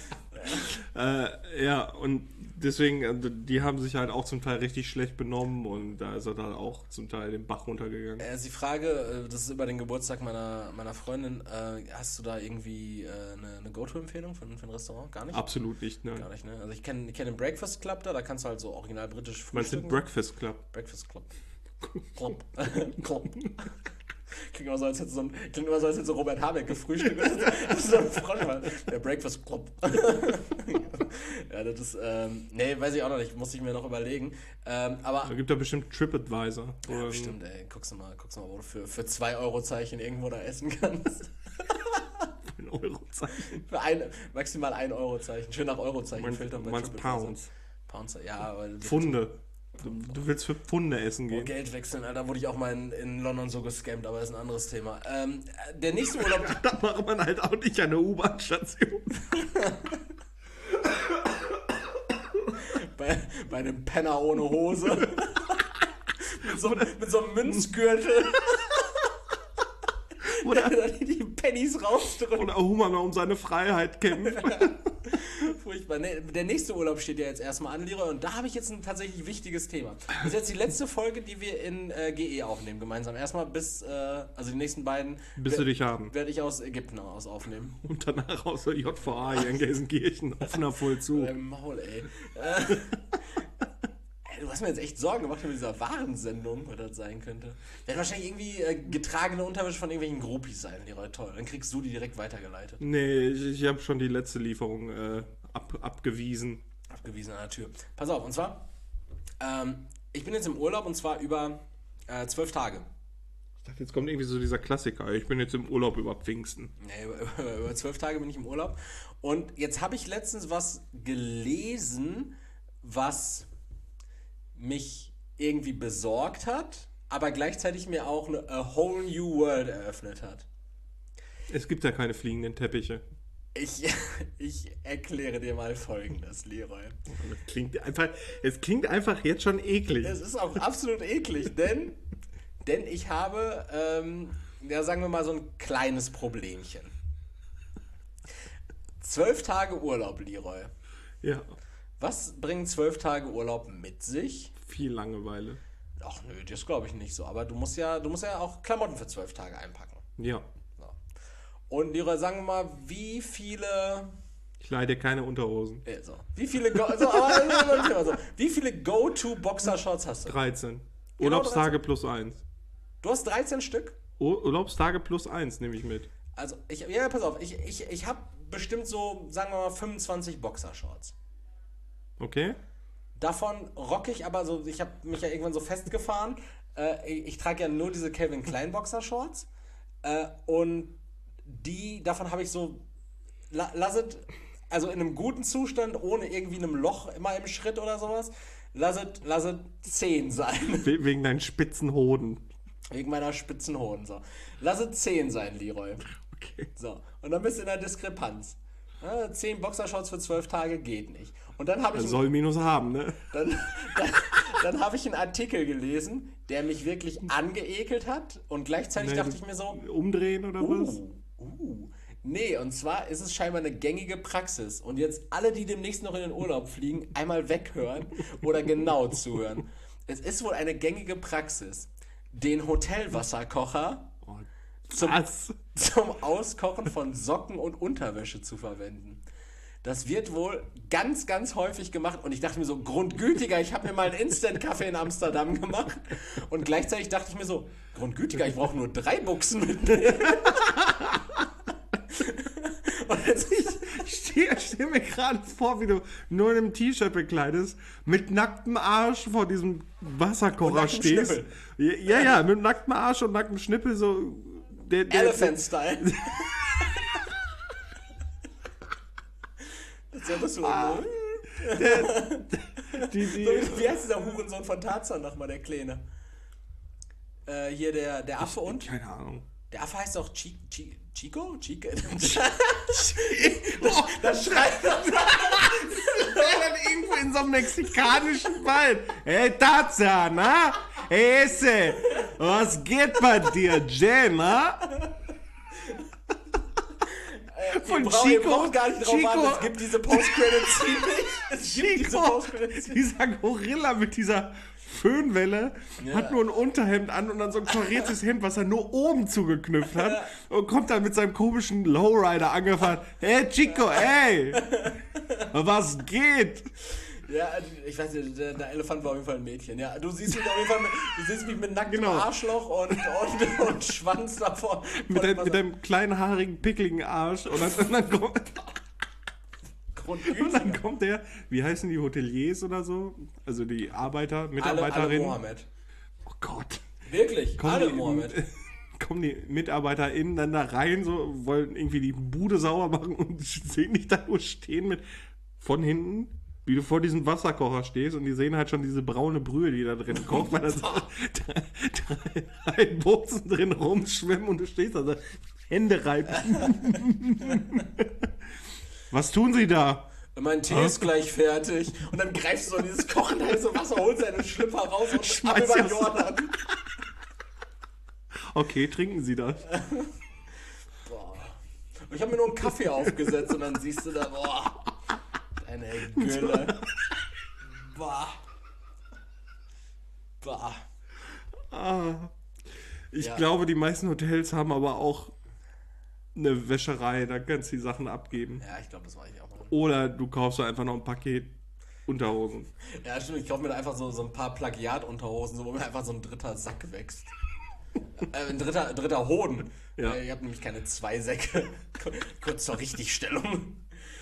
Speaker 1: Ja, und deswegen, die haben sich halt auch zum Teil richtig schlecht benommen und da ist er dann auch zum Teil den Bach runtergegangen.
Speaker 2: Die Frage, das ist über den Geburtstag meiner Freundin, hast du da irgendwie eine Go-To-Empfehlung für ein Restaurant? Gar nicht?
Speaker 1: Absolut nicht, ne?
Speaker 2: Gar nicht, ne? Also ich kenn den Breakfast Club da kannst du halt so original britisch frühstücken.
Speaker 1: Meinst du den Breakfast Club?
Speaker 2: Breakfast Club. Klopp. Klingt immer so, als hätte so Robert Habeck gefrühstückt. Das ist so ein Froschmann. Der Breakfast Club. Ja, das ist, nee, weiß ich auch noch nicht. Muss ich mir noch überlegen. Aber
Speaker 1: da gibt da bestimmt TripAdvisor.
Speaker 2: Ja, bestimmt, ey. Guckst du mal, wo du für 2 Euro-Zeichen irgendwo da essen kannst.
Speaker 1: 1 Euro-Zeichen.
Speaker 2: Für maximal 1 Euro-Zeichen. Schön nach Euro-Zeichen filtern.
Speaker 1: Du meinst Pounds.
Speaker 2: Pounds, ja. Aber
Speaker 1: Pfunde. Du willst für Pfunde essen gehen.
Speaker 2: Geld wechseln, Alter, wurde ich auch mal in London so gescammt, aber das ist ein anderes Thema. Der nächste Urlaub...
Speaker 1: Da macht man halt auch nicht an der U-Bahn-Station.
Speaker 2: bei einem Penner ohne Hose. mit so einem Münzgürtel.
Speaker 1: Oder
Speaker 2: die Pennies rausdrücken.
Speaker 1: Oder Hummern um seine Freiheit kämpft.
Speaker 2: Furchtbar. Nee, der nächste Urlaub steht ja jetzt erstmal an, Leroy, und da habe ich jetzt ein tatsächlich wichtiges Thema. Das ist jetzt die letzte Folge, die wir in GE aufnehmen, gemeinsam. Erstmal also die nächsten beiden...
Speaker 1: Bis wir dich haben.
Speaker 2: Werde ich aus Ägypten aus aufnehmen.
Speaker 1: Und danach aus der JVA hier in Gelsenkirchen. Offener Vollzug.
Speaker 2: Maul, ey. Du hast mir jetzt echt Sorgen gemacht mit dieser Warensendung, was das sein könnte. Werden wahrscheinlich irgendwie getragene Unterwäsche von irgendwelchen Groupies sein, Leroy. Toll. Dann kriegst du die direkt weitergeleitet.
Speaker 1: Nee, ich habe schon die letzte Lieferung abgewiesen.
Speaker 2: Abgewiesen an der Tür. Pass auf, und zwar, ich bin jetzt im Urlaub und zwar über 12 Tage.
Speaker 1: Ich dachte, jetzt kommt irgendwie so dieser Klassiker. Ich bin jetzt im Urlaub über Pfingsten.
Speaker 2: Nee, über 12 Tage bin ich im Urlaub. Und jetzt habe ich letztens was gelesen, was mich irgendwie besorgt hat, aber gleichzeitig mir auch eine a whole new world eröffnet hat.
Speaker 1: Es gibt ja keine fliegenden Teppiche.
Speaker 2: Ich erkläre dir mal Folgendes, Leroy.
Speaker 1: Es klingt einfach jetzt schon eklig.
Speaker 2: Es ist auch absolut eklig, denn ich habe, sagen wir mal, so ein kleines Problemchen. 12 Tage Urlaub, Leroy.
Speaker 1: Ja.
Speaker 2: Was bringen 12 Tage Urlaub mit sich?
Speaker 1: Viel Langeweile.
Speaker 2: Ach nö, das glaube ich nicht so. Aber du musst ja auch Klamotten für 12 Tage einpacken.
Speaker 1: Ja.
Speaker 2: So. Und Leroy, sagen wir mal, wie viele...
Speaker 1: Ich leide keine Unterhosen.
Speaker 2: So. Wie viele wie viele Go-To-Boxershorts hast du?
Speaker 1: 13.
Speaker 2: Genau
Speaker 1: Urlaubstage
Speaker 2: 13?
Speaker 1: plus 1.
Speaker 2: Du hast 13 Stück?
Speaker 1: Urlaubstage plus 1 nehme ich mit.
Speaker 2: Also, pass auf. Ich habe bestimmt so, sagen wir mal, 25 Boxershorts.
Speaker 1: Okay.
Speaker 2: Davon rocke ich aber so, ich habe mich ja irgendwann so festgefahren. Ich trage ja nur diese Calvin Klein Boxershorts. Und davon habe ich so, also in einem guten Zustand, ohne irgendwie einem Loch immer im Schritt oder sowas, lasset 10 sein.
Speaker 1: Wegen deinen spitzen Hoden.
Speaker 2: Wegen meiner spitzen Hoden, so. Lasset 10 sein, Leroy.
Speaker 1: Okay.
Speaker 2: So, und dann bist du in der Diskrepanz. 10 Boxershorts für 12 Tage geht nicht. Und dann habe ich...
Speaker 1: Soll Minus haben, ne?
Speaker 2: Dann habe ich einen Artikel gelesen, der mich wirklich angeekelt hat. Und gleichzeitig dachte ich mir so...
Speaker 1: Umdrehen oder was?
Speaker 2: Nee, und zwar ist es scheinbar eine gängige Praxis. Und jetzt alle, die demnächst noch in den Urlaub fliegen, einmal weghören oder genau zuhören. Es ist wohl eine gängige Praxis, den Hotelwasserkocher zum Auskochen von Socken und Unterwäsche zu verwenden. Das wird wohl ganz, ganz häufig gemacht. Und ich dachte mir so, grundgütiger, ich habe mir mal einen Instant-Kaffee in Amsterdam gemacht. Und gleichzeitig dachte ich mir so, grundgütiger, ich brauche nur 3 Buchsen mitnehmen. Und jetzt
Speaker 1: Ich stell mir gerade vor, wie du nur in einem T-Shirt bekleidest, mit nacktem Arsch vor diesem Wasserkocher stehst.
Speaker 2: Schnippel.
Speaker 1: Ja, mit nacktem Arsch und nacktem Schnippel, so.
Speaker 2: Elephant-Style. Das ist ja das so. Wie heißt dieser Hurensohn von Tarzan nochmal, der Kleine? Hier der Affe und?
Speaker 1: Keine Ahnung.
Speaker 2: Der Affe heißt auch Chico? Das schreit das.
Speaker 1: Irgendwo in so einem mexikanischen Wald. Hey Tarzan, na? Hey Esse, was geht bei dir, Jen, na? Von
Speaker 2: Wir brauchen gar nicht drauf warten, es gibt diese Post-Credit-Scene nicht.
Speaker 1: Dieser Gorilla mit dieser Föhnwelle hat nur ein Unterhemd an und dann so ein kariertes Hemd, was er nur oben zugeknüpft hat und kommt dann mit seinem komischen Lowrider angefahren. Hey Chico, hey, was geht?
Speaker 2: Ja, ich weiß nicht, der Elefant war auf jeden Fall ein Mädchen. Ja, du siehst mich auf jeden Fall mit nacktem Arschloch und Schwanz davor.
Speaker 1: Mit deinem kleinen, haarigen, pickligen Arsch und dann kommt der, wie heißen die Hoteliers oder so? Also die Mitarbeiterinnen.
Speaker 2: Alle Mohammed.
Speaker 1: Oh Gott.
Speaker 2: Wirklich, alle Mohammed.
Speaker 1: Kommen die MitarbeiterInnen dann da rein, so, wollen irgendwie die Bude sauber machen und sehen dich da nur stehen mit von hinten, wie du vor diesem Wasserkocher stehst und die sehen halt schon diese braune Brühe, die da drin kocht, weil da so drei Bozen drin rumschwimmen und du stehst da so, Hände reiben. Was tun sie da?
Speaker 2: Mein Tee ist gleich fertig. Und dann greifst du so in dieses kochende heiße Wasser, holst deinen Schlipper raus und
Speaker 1: schmeißt
Speaker 2: über Jordan.
Speaker 1: Okay, trinken Sie das.
Speaker 2: Boah. Und ich habe mir nur einen Kaffee aufgesetzt und dann siehst du da, boah, deine Gülle. Boah. Boah.
Speaker 1: Ich glaube, die meisten Hotels haben aber auch eine Wäscherei, da kannst du die Sachen abgeben.
Speaker 2: Ja, ich glaube, das war ich auch mal.
Speaker 1: Oder du kaufst einfach noch ein Paket Unterhosen.
Speaker 2: Ja, stimmt, ich kaufe mir da einfach so ein paar Plagiat-Unterhosen, so, wo mir einfach so ein dritter Sack wächst. Ein dritter Hoden.
Speaker 1: Ja.
Speaker 2: Ich habe nämlich keine 2 Säcke. Kurz zur Richtigstellung.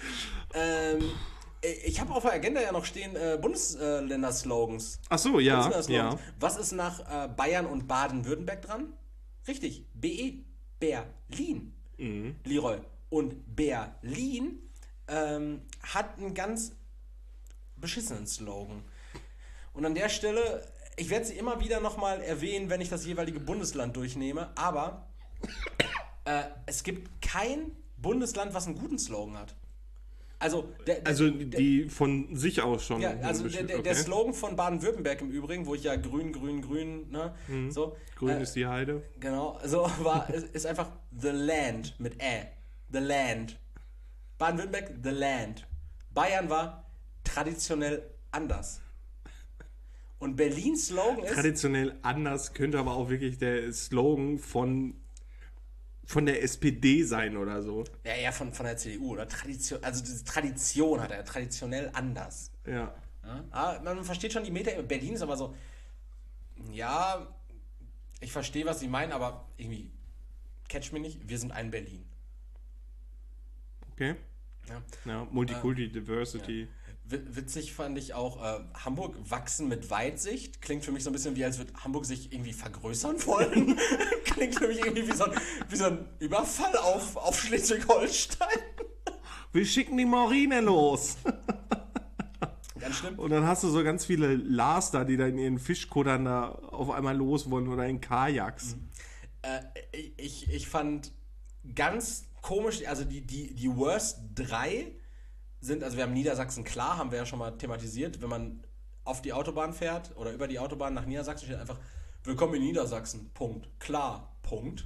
Speaker 2: Ich habe auf der Agenda ja noch stehen Bundesländer-Slogans.
Speaker 1: Ach so, ja.
Speaker 2: Was ist nach Bayern und Baden-Württemberg dran? Richtig, BE, Berlin. Leroy. Und Berlin hat einen ganz beschissenen Slogan. Und an der Stelle, ich werde sie immer wieder nochmal erwähnen, wenn ich das jeweilige Bundesland durchnehme, aber es gibt kein Bundesland, was einen guten Slogan hat. Also
Speaker 1: die von sich aus schon.
Speaker 2: Ja, also der Slogan von Baden-Württemberg im Übrigen, wo ich ja grün, ne, so.
Speaker 1: Grün ist die Heide.
Speaker 2: Genau, so ist einfach The Land mit The Land. Baden-Württemberg, The Land. Bayern war traditionell anders. Und Berlins Slogan ist...
Speaker 1: Traditionell anders könnte aber auch wirklich der Slogan von der SPD sein oder so.
Speaker 2: Ja, von der CDU, oder? Also diese Tradition hat er, traditionell anders.
Speaker 1: Ja.
Speaker 2: Man versteht schon die Meta. Berlin ist aber so, ja, ich verstehe, was sie meinen, aber irgendwie, catch mich nicht, wir sind ein Berlin.
Speaker 1: Okay. Ja, Multikulti, Diversity.
Speaker 2: Ja. Witzig fand ich auch, Hamburg wachsen mit Weitsicht. Klingt für mich so ein bisschen wie, als würde Hamburg sich irgendwie vergrößern wollen. Klingt für mich irgendwie wie so ein Überfall auf Schleswig-Holstein.
Speaker 1: Wir schicken die Marine los.
Speaker 2: Ganz schlimm.
Speaker 1: Und dann hast du so ganz viele Lars da, die da in ihren Fischkuttern da auf einmal los wollen oder in Kajaks.
Speaker 2: Ich fand ganz komisch, also die Worst 3 sind, also wir haben Niedersachsen, klar, haben wir ja schon mal thematisiert, wenn man auf die Autobahn fährt oder über die Autobahn nach Niedersachsen, steht einfach Willkommen in Niedersachsen, Punkt. Klar, Punkt.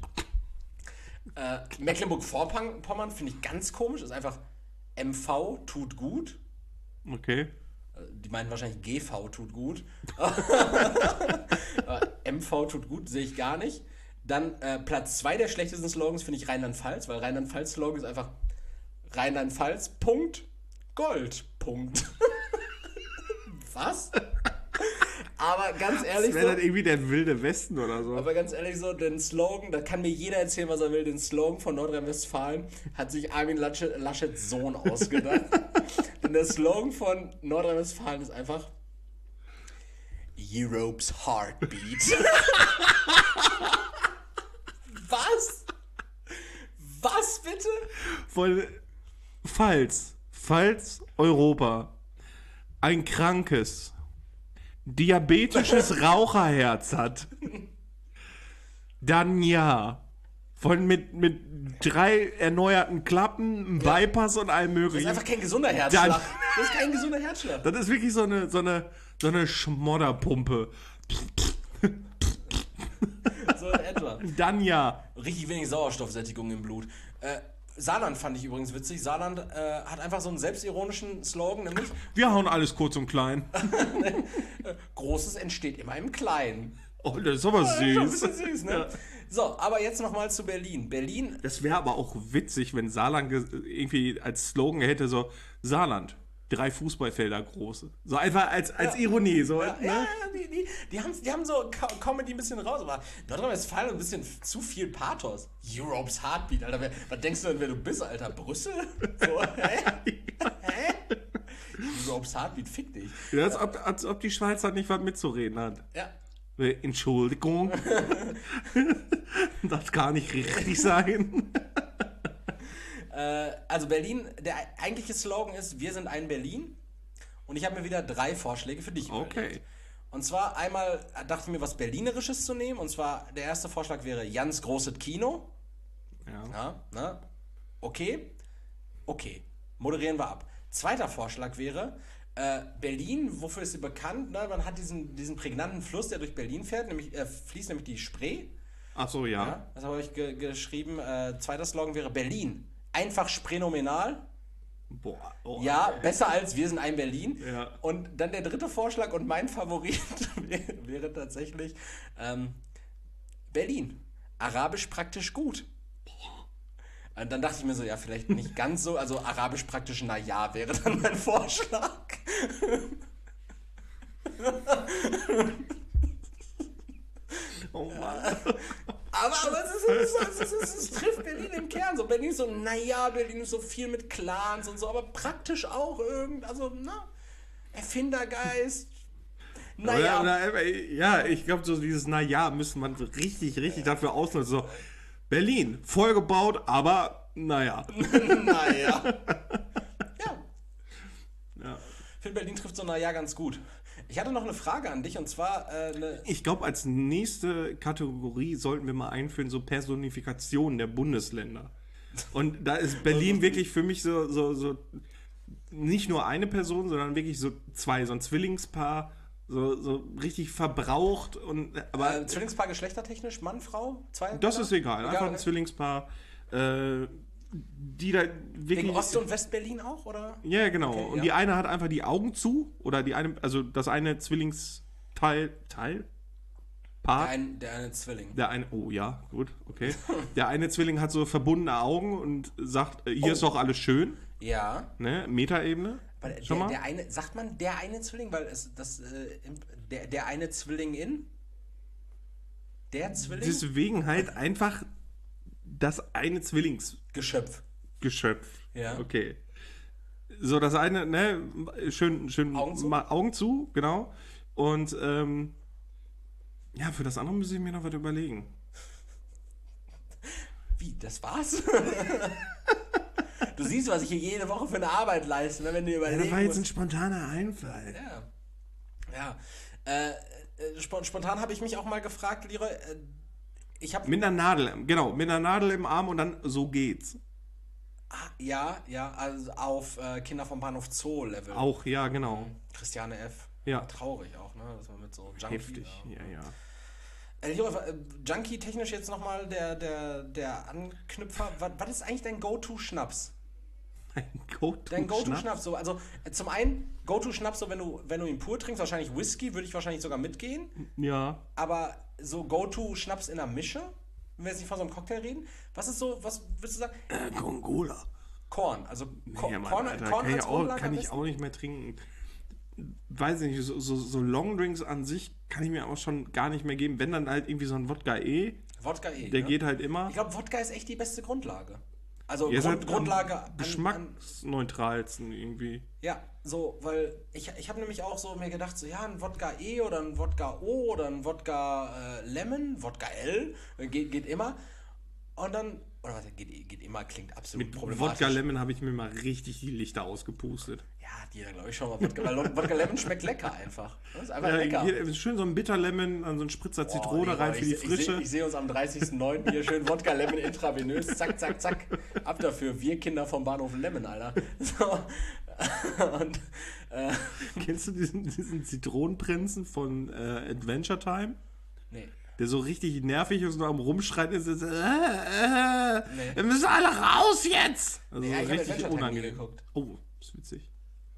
Speaker 2: Mecklenburg-Vorpommern finde ich ganz komisch, ist einfach MV tut gut.
Speaker 1: Okay.
Speaker 2: Die meinen wahrscheinlich GV tut gut. MV tut gut, sehe ich gar nicht. Dann Platz 2 der schlechtesten Slogans finde ich Rheinland-Pfalz, weil Rheinland-Pfalz-Slogan ist einfach Rheinland-Pfalz, Punkt. Gold. Punkt. Was? Aber ganz ehrlich
Speaker 1: Das wäre dann irgendwie der wilde Westen oder so.
Speaker 2: Aber ganz ehrlich so, den Slogan, da kann mir jeder erzählen, was er will, den Slogan von Nordrhein-Westfalen hat sich Armin Laschets Sohn ausgedacht. Denn der Slogan von Nordrhein-Westfalen ist einfach Europe's Heartbeat. Was? Was bitte?
Speaker 1: Falls Europa ein krankes, diabetisches Raucherherz hat, dann ja. Mit 3 erneuerten Klappen, einem Bypass und allem möglichen.
Speaker 2: Das ist einfach kein gesunder Herzschlag. Das ist kein gesunder Herzschlag.
Speaker 1: Das ist wirklich so eine Schmodderpumpe.
Speaker 2: So in etwa.
Speaker 1: Dann ja.
Speaker 2: Richtig wenig Sauerstoffsättigung im Blut. Saarland fand ich übrigens witzig. Saarland hat einfach so einen selbstironischen Slogan, nämlich
Speaker 1: Wir hauen alles kurz und klein.
Speaker 2: Großes entsteht immer im Kleinen.
Speaker 1: Oh, das ist aber
Speaker 2: Das ist ein
Speaker 1: süß.
Speaker 2: bisschen süß, ne?
Speaker 1: Ja.
Speaker 2: So, aber jetzt nochmal zu Berlin. Berlin,
Speaker 1: Das wäre aber auch witzig, wenn Saarland irgendwie als Slogan hätte so Saarland, 3 Fußballfelder große. So einfach als Ironie. So,
Speaker 2: ja,
Speaker 1: ne?
Speaker 2: ja, die haben so Comedy ein bisschen raus, aber Nordrhein-Westfalen ein bisschen zu viel Pathos. Europe's Heartbeat, Alter. Was denkst du denn, wer du bist, Alter? Brüssel? So, hä? Europe's Heartbeat, fick dich.
Speaker 1: Ja, als ob die Schweiz halt nicht was mitzureden hat.
Speaker 2: Ja.
Speaker 1: Entschuldigung. Das kann nicht richtig sein.
Speaker 2: Also Berlin, der eigentliche Slogan ist, wir sind ein Berlin. Und ich habe mir wieder 3 Vorschläge für dich überlegt.
Speaker 1: Okay.
Speaker 2: Und zwar einmal dachte ich mir, was Berlinerisches zu nehmen. Und zwar, der erste Vorschlag wäre Jans großes Kino.
Speaker 1: Ja.
Speaker 2: Ja. Okay. Moderieren wir ab. Zweiter Vorschlag wäre, Berlin, wofür ist sie bekannt? Ne? Man hat diesen prägnanten Fluss, der durch Berlin fährt, fließt nämlich die Spree.
Speaker 1: Ach so, ja.
Speaker 2: Ja, das habe ich geschrieben. Zweiter Slogan wäre Berlin. Einfach spreenomenal.
Speaker 1: Boah. Oh.
Speaker 2: Ja, besser als wir sind ein Berlin.
Speaker 1: Ja.
Speaker 2: Und dann der dritte Vorschlag und mein Favorit wäre tatsächlich Berlin. Arabisch praktisch gut. Und dann dachte ich mir so, ja, vielleicht nicht ganz so, also arabisch praktisch na ja wäre dann mein Vorschlag.
Speaker 1: Oh Mann.
Speaker 2: Aber es trifft Berlin im Kern. So, Berlin ist so, naja, Berlin ist so viel mit Clans und so, aber praktisch auch Erfindergeist. Naja.
Speaker 1: Ja, ich glaube, so dieses Naja müsste man so richtig dafür ausnutzen. So, Berlin, vollgebaut, aber naja.
Speaker 2: Naja. Ja.
Speaker 1: Ja.
Speaker 2: Ich finde, Berlin trifft so naja ganz gut. Ich hatte noch eine Frage an dich und zwar
Speaker 1: Ich glaube, als nächste Kategorie sollten wir mal einführen, so Personifikation der Bundesländer. Und da ist Berlin wirklich für mich so nicht nur eine Person, sondern wirklich so 2, so ein Zwillingspaar, so richtig verbraucht. Aber
Speaker 2: Zwillingspaar geschlechtertechnisch, Mann, Frau, 2?
Speaker 1: das ist egal. Einfach ein
Speaker 2: ne?
Speaker 1: Zwillingspaar, die da wirklich...
Speaker 2: Wegen Ost- und West-Berlin auch, oder?
Speaker 1: Ja, genau.
Speaker 2: Okay,
Speaker 1: und
Speaker 2: ja.
Speaker 1: die eine hat einfach die Augen zu, oder also das eine Zwillingsteil, Part.
Speaker 2: Der eine Zwilling.
Speaker 1: Oh ja, gut, okay. Der eine Zwilling hat so verbundene Augen und sagt, hier ist doch alles schön,
Speaker 2: Ja.
Speaker 1: ne, Metaebene.
Speaker 2: Aber
Speaker 1: Schon mal?
Speaker 2: der eine, sagt man der eine Zwilling, weil der eine Zwilling in? Der Zwilling?
Speaker 1: Deswegen halt einfach das eine Zwillingsgeschöpf.
Speaker 2: Geschöpf. Ja.
Speaker 1: Okay. So, das eine, ne, schön Augen zu, genau. Und, ja, für das andere muss ich mir noch was überlegen.
Speaker 2: Wie, das war's? Du siehst, was ich hier jede Woche für eine Arbeit leiste, ne, wenn du überlegst.
Speaker 1: Das war jetzt ein spontaner Einfall.
Speaker 2: Ja. Spontan habe ich mich auch mal gefragt, Leroy,
Speaker 1: mit einer Nadel im Arm und dann so geht's.
Speaker 2: Ja, also auf Kinder vom Bahnhof Zoo Level.
Speaker 1: Auch, ja, genau.
Speaker 2: Christiane F.
Speaker 1: Ja.
Speaker 2: Traurig auch, ne? Dass man mit so Junkie.
Speaker 1: Heftig, ja.
Speaker 2: Junkie technisch jetzt nochmal der Anknüpfer. Was ist eigentlich dein Go-To-Schnaps? Dein Go-To-Schnaps, so, also zum einen Go-To-Schnaps, so wenn du ihn pur trinkst, wahrscheinlich Whisky, würde ich wahrscheinlich sogar mitgehen.
Speaker 1: Ja.
Speaker 2: Aber so Go-To-Schnaps in der Mische, wenn wir jetzt nicht von so einem Cocktail reden, was würdest du sagen?
Speaker 1: Congola.
Speaker 2: Korn. Also
Speaker 1: Ja, Mann,
Speaker 2: Korn
Speaker 1: Alter,
Speaker 2: kann
Speaker 1: kann ich auch nicht mehr trinken. Weiß ich nicht, so Longdrinks an sich kann ich mir auch schon gar nicht mehr geben. Wenn dann halt irgendwie so ein Wodka der geht halt immer.
Speaker 2: Ich glaube, Wodka ist echt die beste Grundlage. Also
Speaker 1: Ja, ist halt
Speaker 2: Grundlage
Speaker 1: am geschmacksneutralsten irgendwie.
Speaker 2: Ja, so, weil ich habe nämlich auch so mir gedacht, so ja, ein Wodka E oder ein Wodka O oder ein Wodka Lemon, Wodka L, geht immer. Und dann, oder was, geht immer, klingt absolut
Speaker 1: Mit
Speaker 2: problematisch.
Speaker 1: Wodka Lemon habe ich mir mal richtig die Lichter ausgepustet.
Speaker 2: Ja, hat jeder, glaube ich, schon mal Wodka, weil Wodka Lemon schmeckt lecker einfach. Das ist einfach lecker.
Speaker 1: Schön so ein Bitter Lemon, an so einen Spritzer Zitrone rein für die Frische.
Speaker 2: Ich sehe uns am 30.09. hier schön Wodka Lemon intravenös, zack, zack, zack. Ab dafür, wir Kinder vom Bahnhof Lemon, Alter. So. Und,
Speaker 1: kennst du diesen Zitronenprinzen von Adventure Time?
Speaker 2: Nee.
Speaker 1: Der so richtig nervig ist und am Rumschreien ist. Wir müssen alle raus jetzt! Also
Speaker 2: Ja, ich habe
Speaker 1: richtig
Speaker 2: Adventure Time
Speaker 1: unangenehm.
Speaker 2: geguckt.
Speaker 1: Oh, ist witzig.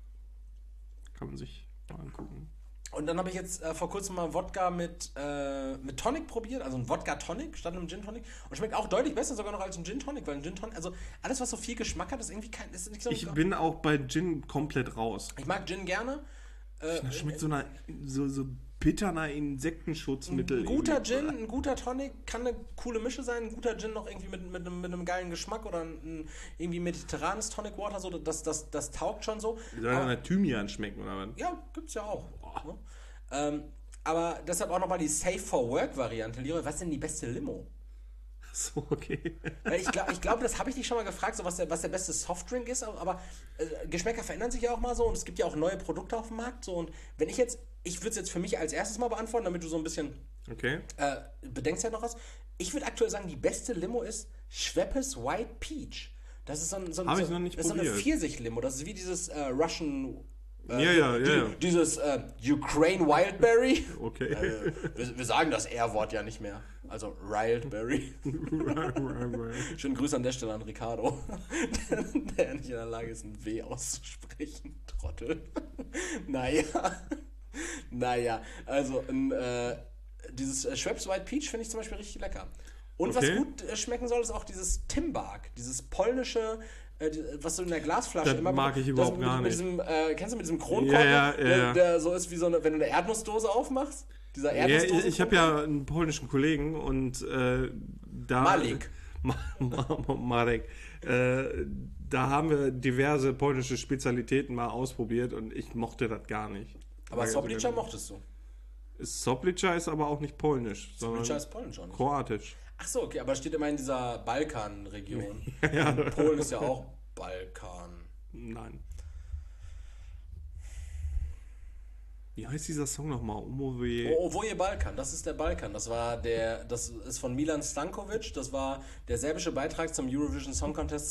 Speaker 1: Kann man sich mal angucken.
Speaker 2: Und dann habe ich jetzt vor kurzem mal Wodka mit Tonic probiert, also ein Wodka Tonic statt einem Gin Tonic. Und schmeckt auch deutlich besser sogar noch als ein Gin Tonic, weil ein Gin Tonic, also alles, was so viel Geschmack hat, ist irgendwie ist nicht so.
Speaker 1: Ich bin auch bei Gin komplett raus.
Speaker 2: Ich mag Gin gerne.
Speaker 1: Das schmeckt so bitter nach Insektenschutzmittel.
Speaker 2: Ein guter Gin, ein guter Tonic kann eine coole Mische sein. Ein guter Gin noch irgendwie mit einem geilen Geschmack oder ein irgendwie mediterranes Tonic Water, so, das taugt schon so.
Speaker 1: Soll ja nach Thymian schmecken, oder was?
Speaker 2: Ja, gibt's ja auch. Ne? Aber deshalb auch nochmal die Safe for Work Variante. Leroy, was ist denn die beste Limo?
Speaker 1: So, okay.
Speaker 2: Weil ich glaube, das habe ich dich schon mal gefragt, so was der beste Softdrink ist, aber Geschmäcker verändern sich ja auch mal so und es gibt ja auch neue Produkte auf dem Markt. So, und wenn ich würde es jetzt für mich als erstes mal beantworten, damit du so ein bisschen Bedenkzeit noch hast. Ich würde aktuell sagen, die beste Limo ist Schweppes White Peach. Das ist so eine Pfirsich-Limo. Das ist wie dieses Russian... Dieses Ukraine Wildberry.
Speaker 1: Okay.
Speaker 2: Wir sagen das R-Wort ja nicht mehr. Also Wildberry. Schönen Grüß an der Stelle an Ricardo, der nicht in der Lage ist, ein W auszusprechen. Trottel. Naja. Also dieses Schweppes White Peach finde ich zum Beispiel richtig lecker. Und was gut schmecken soll, ist auch dieses Timbark. Dieses polnische... was so in der Glasflasche
Speaker 1: das
Speaker 2: immer
Speaker 1: mag ich überhaupt gar nicht.
Speaker 2: Kennst du mit diesem Kronkorken, der so ist wie so eine, wenn du eine Erdnussdose aufmachst? Dieser Erdnussdose.
Speaker 1: Ich habe ja einen polnischen Kollegen und
Speaker 2: Malik.
Speaker 1: Marek. Da haben wir diverse polnische Spezialitäten mal ausprobiert und ich mochte das gar nicht.
Speaker 2: Aber Soplica mochtest du?
Speaker 1: Soplica ist aber auch nicht polnisch,
Speaker 2: Soplica ist polnisch auch nicht.
Speaker 1: Kroatisch.
Speaker 2: Ach so, okay, aber steht immer in dieser Balkanregion.
Speaker 1: Ja.
Speaker 2: Polen ist ja auch Balkan.
Speaker 1: Nein. Wie heißt dieser Song nochmal?
Speaker 2: Ovoje Balkan, das ist der Balkan. Das ist von Milan Stankovic. Das war der serbische Beitrag zum Eurovision Song Contest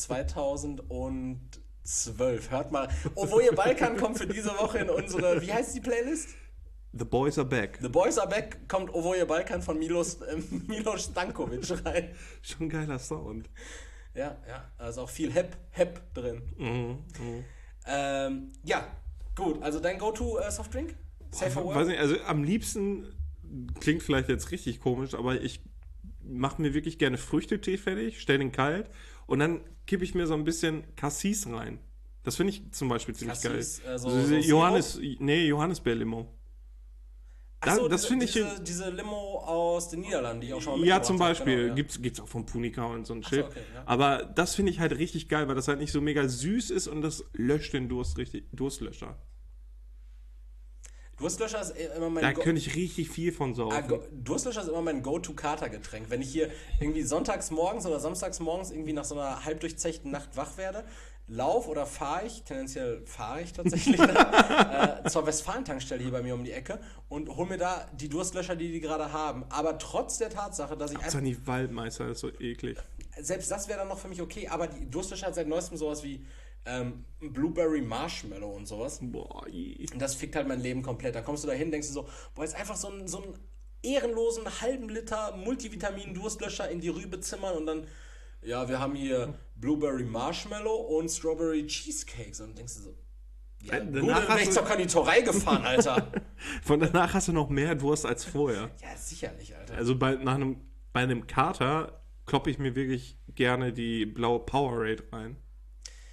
Speaker 2: 2012. Hört mal. Ovoje Balkan kommt für diese Woche in unsere, wie heißt die Playlist?
Speaker 1: The Boys Are Back.
Speaker 2: The Boys Are Back kommt Ovoje Balkan von Milos Stankovic rein.
Speaker 1: Schon ein geiler Sound.
Speaker 2: Ja, also auch viel Hep drin. Ja, gut, also dein Go-To-Softdrink? Safe for Work?
Speaker 1: Weiß nicht, also am liebsten, klingt vielleicht jetzt richtig komisch, aber ich mache mir wirklich gerne Früchtetee fertig, stelle den kalt und dann kippe ich mir so ein bisschen Cassis rein. Das finde ich zum Beispiel ziemlich
Speaker 2: Cassis,
Speaker 1: geil.
Speaker 2: so
Speaker 1: Johannisbeer-Limo.
Speaker 2: Achso,
Speaker 1: das finde ich
Speaker 2: diese Limo aus den Niederlanden, die ich auch schon mal mitgebracht
Speaker 1: ja,
Speaker 2: habe.
Speaker 1: zum Beispiel.
Speaker 2: Genau,
Speaker 1: Gibt's auch von Punica und so ein Shit.
Speaker 2: Okay, ja.
Speaker 1: Aber das finde ich halt richtig geil, weil das halt nicht so mega süß ist und das löscht den Durst richtig. Durstlöscher.
Speaker 2: Durstlöscher ist immer mein
Speaker 1: Da könnte ich richtig viel von saufen.
Speaker 2: Durstlöscher ist immer mein Go-To-Katergetränk. Wenn ich hier irgendwie sonntags morgens oder samstags morgens irgendwie nach so einer halbdurchzechten Nacht wach werde, tendenziell fahre ich tatsächlich zur Westfalen-Tankstelle hier bei mir um die Ecke und hole mir da die Durstlöscher, die gerade haben. Aber trotz der Tatsache, dass ich
Speaker 1: einfach... nicht Waldmeister, das ist so eklig.
Speaker 2: Selbst das wäre dann noch für mich okay, aber die Durstlöscher hat seit neuestem sowas wie Blueberry Marshmallow und sowas.
Speaker 1: Boah,
Speaker 2: und das fickt halt mein Leben komplett. Da kommst du da hin, denkst du so, boah, jetzt einfach so einen ehrenlosen halben Liter Multivitamin-Durstlöscher in die Rübe zimmern und dann, ja, wir haben hier Blueberry Marshmallow und Strawberry Cheesecakes. Und denkst du so, ja, gut, dann bin ich zur Konditorei gefahren, Alter.
Speaker 1: Von danach hast du noch mehr Durst als vorher.
Speaker 2: Ja, sicherlich, Alter.
Speaker 1: Also bei einem Kater kloppe ich mir wirklich gerne die blaue Powerade rein.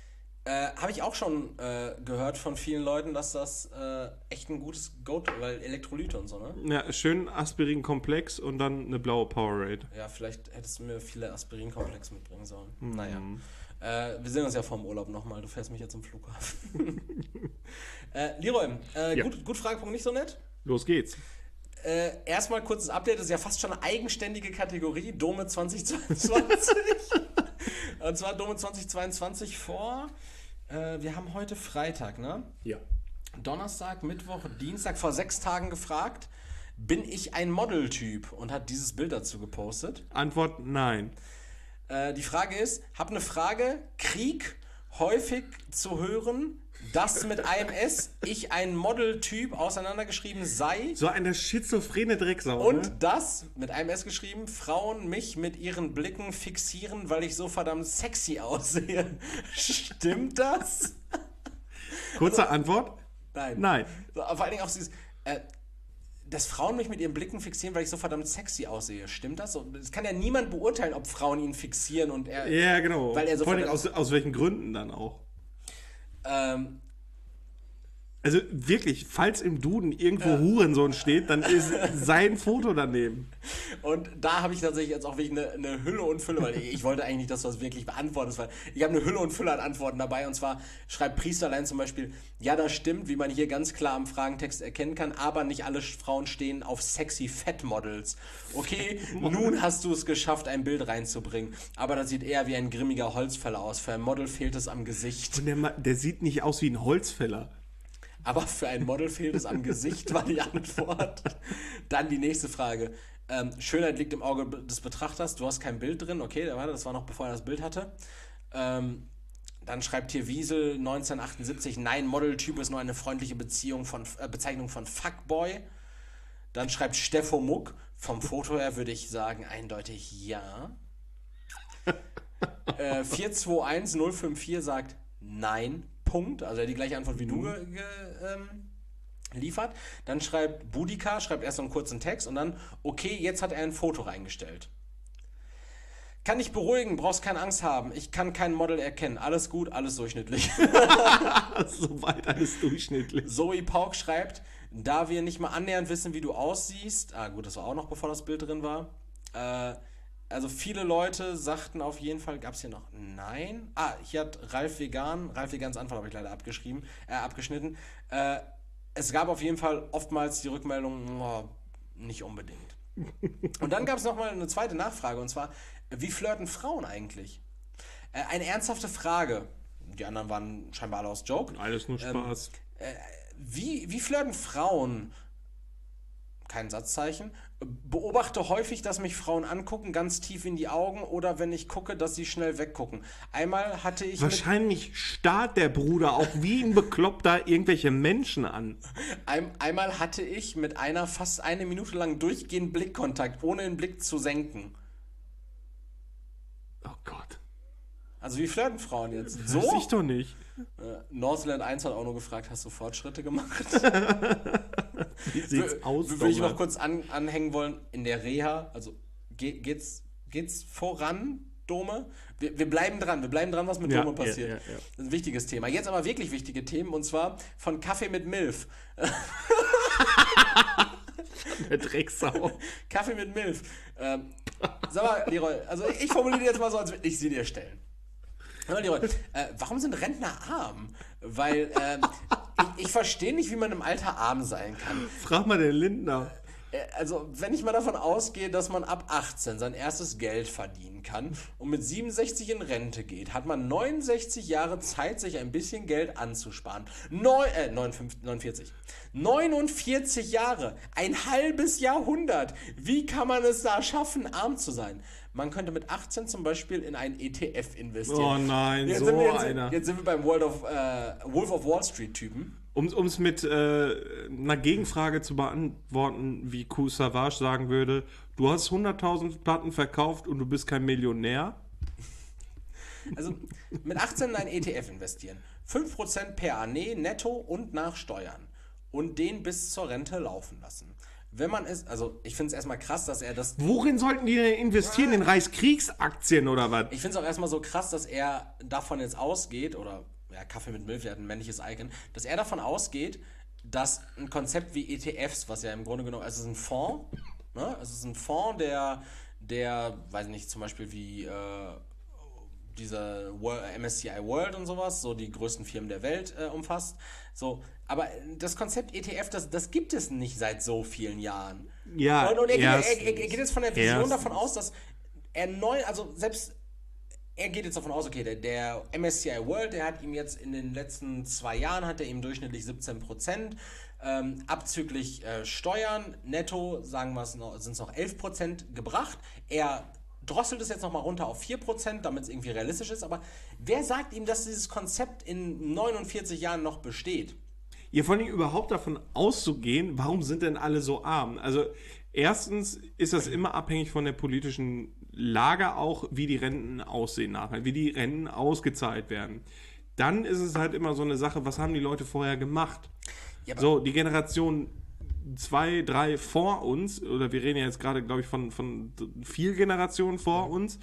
Speaker 2: Habe ich auch schon gehört von vielen Leuten, dass das echt ein gutes Go-To, weil Elektrolyte und so, ne?
Speaker 1: Ja, schön Aspirin-Komplex und dann eine blaue Powerade.
Speaker 2: Ja, vielleicht hättest du mir viele Aspirin-Komplex mitbringen sollen. Naja. Wir sehen uns ja vorm Urlaub nochmal. Du fährst mich jetzt zum Flughafen. Leroy, gut Fragepunkt, nicht so nett?
Speaker 1: Los geht's.
Speaker 2: Erstmal kurzes Update, das ist ja fast schon eine eigenständige Kategorie, Dome 2022. Und zwar Dome 2022 vor, wir haben heute Freitag, ne?
Speaker 1: Ja.
Speaker 2: Donnerstag, Mittwoch, Dienstag, vor 6 Tagen gefragt, bin ich ein Modeltyp? Und hat dieses Bild dazu gepostet.
Speaker 1: Antwort: Nein.
Speaker 2: Die Frage ist, hab eine Frage, Krieg, häufig zu hören, dass mit AMS ich ein Modeltyp auseinandergeschrieben sei.
Speaker 1: So eine schizophrene Drecksau.
Speaker 2: Und
Speaker 1: ne?
Speaker 2: das, mit AMS geschrieben, Frauen mich mit ihren Blicken fixieren, weil ich so verdammt sexy aussehe. Stimmt das?
Speaker 1: Kurze Antwort:
Speaker 2: Nein.
Speaker 1: Nein.
Speaker 2: So, vor allen Dingen auch dieses, dass Frauen mich mit ihren Blicken fixieren, weil ich so verdammt sexy aussehe. Stimmt das? So, das kann ja niemand beurteilen, ob Frauen ihn fixieren und er...
Speaker 1: Ja, genau.
Speaker 2: Weil er so
Speaker 1: vor allem aus welchen Gründen dann auch. Also wirklich, falls im Duden irgendwo Hurensohn steht, dann ist sein Foto daneben.
Speaker 2: Und da habe ich tatsächlich jetzt auch wirklich eine Hülle und Fülle, weil ich wollte eigentlich nicht, dass du das wirklich beantwortest, weil ich habe eine Hülle und Fülle an Antworten dabei. Und zwar schreibt Priesterlein zum Beispiel, ja, das stimmt, wie man hier ganz klar am Fragentext erkennen kann, aber nicht alle Frauen stehen auf sexy Fat-Models. Okay, nun hast du es geschafft, ein Bild reinzubringen, aber das sieht eher wie ein grimmiger Holzfäller aus. Für ein Model fehlt es am Gesicht.
Speaker 1: Und der sieht nicht aus wie ein Holzfäller.
Speaker 2: Aber für ein Model fehlt es am Gesicht, war die Antwort. Dann die nächste Frage. Schönheit liegt im Auge des Betrachters. Du hast kein Bild drin. Okay, das war noch bevor er das Bild hatte. Dann schreibt hier Wiesel 1978, nein, Modeltyp ist nur eine freundliche Bezeichnung von Fuckboy. Dann schreibt Steffo Muck, vom Foto her würde ich sagen eindeutig ja. 421054 sagt nein. Punkt, also die gleiche Antwort wie du geliefert. Dann schreibt Budika, schreibt erst so einen kurzen Text und dann, okay, jetzt hat er ein Foto reingestellt. Kann dich beruhigen, brauchst keine Angst haben. Ich kann kein Model erkennen. Alles gut, alles durchschnittlich.
Speaker 1: Soweit alles durchschnittlich.
Speaker 2: Zoe Pauk schreibt, da wir nicht mal annähernd wissen, wie du aussiehst. Gut, das war auch noch, bevor das Bild drin war. Also viele Leute sagten auf jeden Fall, gab es hier noch nein? Hier hat Ralf Vegans Antwort habe ich leider abgeschnitten. Es gab auf jeden Fall oftmals die Rückmeldung, nicht unbedingt. Und dann gab es nochmal eine zweite Nachfrage, und zwar, wie flirten Frauen eigentlich? Eine ernsthafte Frage. Die anderen waren scheinbar alle aus Joke.
Speaker 1: Alles nur Spaß.
Speaker 2: Wie flirten Frauen? Kein Satzzeichen. Beobachte häufig, dass mich Frauen angucken, ganz tief in die Augen, oder wenn ich gucke, dass sie schnell weggucken. Einmal hatte ich...
Speaker 1: Wahrscheinlich starrt der Bruder auch wie ein Bekloppter irgendwelche Menschen an.
Speaker 2: Einmal hatte ich mit einer fast 1 Minute lang durchgehend Blickkontakt, ohne den Blick zu senken.
Speaker 1: Oh Gott.
Speaker 2: Also wie flirten Frauen jetzt?
Speaker 1: So? Weiß ich doch nicht.
Speaker 2: Northland 1 hat auch nur gefragt, hast du Fortschritte gemacht?
Speaker 1: Wie sieht's aus?
Speaker 2: Würde ich noch kurz anhängen wollen, in der Reha, also geht's voran, Dome? Wir bleiben dran, was mit Dome passiert. Ja. Das ist ein wichtiges Thema. Jetzt aber wirklich wichtige Themen, und zwar von Kaffee mit Milf.
Speaker 1: Der Drecksau.
Speaker 2: Kaffee mit Milf. Sag mal, Leroy, also ich formuliere jetzt mal so, als würde ich sie dir stellen. Warum sind Rentner arm? Weil ich verstehe nicht, wie man im Alter arm sein kann.
Speaker 1: Frag mal den Lindner.
Speaker 2: Also, wenn ich mal davon ausgehe, dass man ab 18 sein erstes Geld verdienen kann und mit 67 in Rente geht, hat man 69 Jahre Zeit, sich ein bisschen Geld anzusparen. 49. 49 Jahre, ein halbes Jahrhundert. Wie kann man es da schaffen, arm zu sein? Man könnte mit 18 zum Beispiel in einen ETF investieren.
Speaker 1: Oh nein,
Speaker 2: jetzt sind wir beim Wolf of Wall Street Typen.
Speaker 1: Um es mit einer Gegenfrage zu beantworten, wie Q Savage sagen würde, du hast 100.000 Platten verkauft und du bist kein Millionär.
Speaker 2: Also mit 18 in einen ETF investieren. 5% per Année netto und nach Steuern. Und den bis zur Rente laufen lassen. Wenn man es, also ich finde es erstmal krass, dass er das...
Speaker 1: Worin sollten die denn investieren? In Reichskriegsaktien oder was?
Speaker 2: Ich finde es auch erstmal so krass, dass er davon jetzt ausgeht, oder Kaffee mit Milch, der hat ein männliches Icon, dass er davon ausgeht, dass ein Konzept wie ETFs, was ja im Grunde genommen, also es ist ein Fonds, ne? Es ist ein Fonds, der, weiß nicht, zum Beispiel wie dieser MSCI World und sowas, so die größten Firmen der Welt umfasst. So, aber das Konzept ETF, das gibt es nicht seit so vielen Jahren.
Speaker 1: Ja,
Speaker 2: und er geht jetzt von der Vision davon aus, dass er er geht jetzt davon aus, okay, der MSCI World, der hat ihm jetzt in den letzten 2 Jahren, hat er ihm durchschnittlich 17%, abzüglich Steuern, netto, sagen wir es noch, sind es noch 11% gebracht. Er drosselt es jetzt nochmal runter auf 4%, damit es irgendwie realistisch ist, aber wer sagt ihm, dass dieses Konzept in 49 Jahren noch besteht?
Speaker 1: Ja, vor allem überhaupt davon auszugehen, warum sind denn alle so arm? Also erstens ist das immer abhängig von der politischen Lage auch, wie die Renten aussehen nachher, wie die Renten ausgezahlt werden. Dann ist es halt immer so eine Sache, was haben die Leute vorher gemacht? Ja, so, die Generation 2, 3 vor uns, oder wir reden ja jetzt gerade, glaube ich, von 4 Generationen vor uns,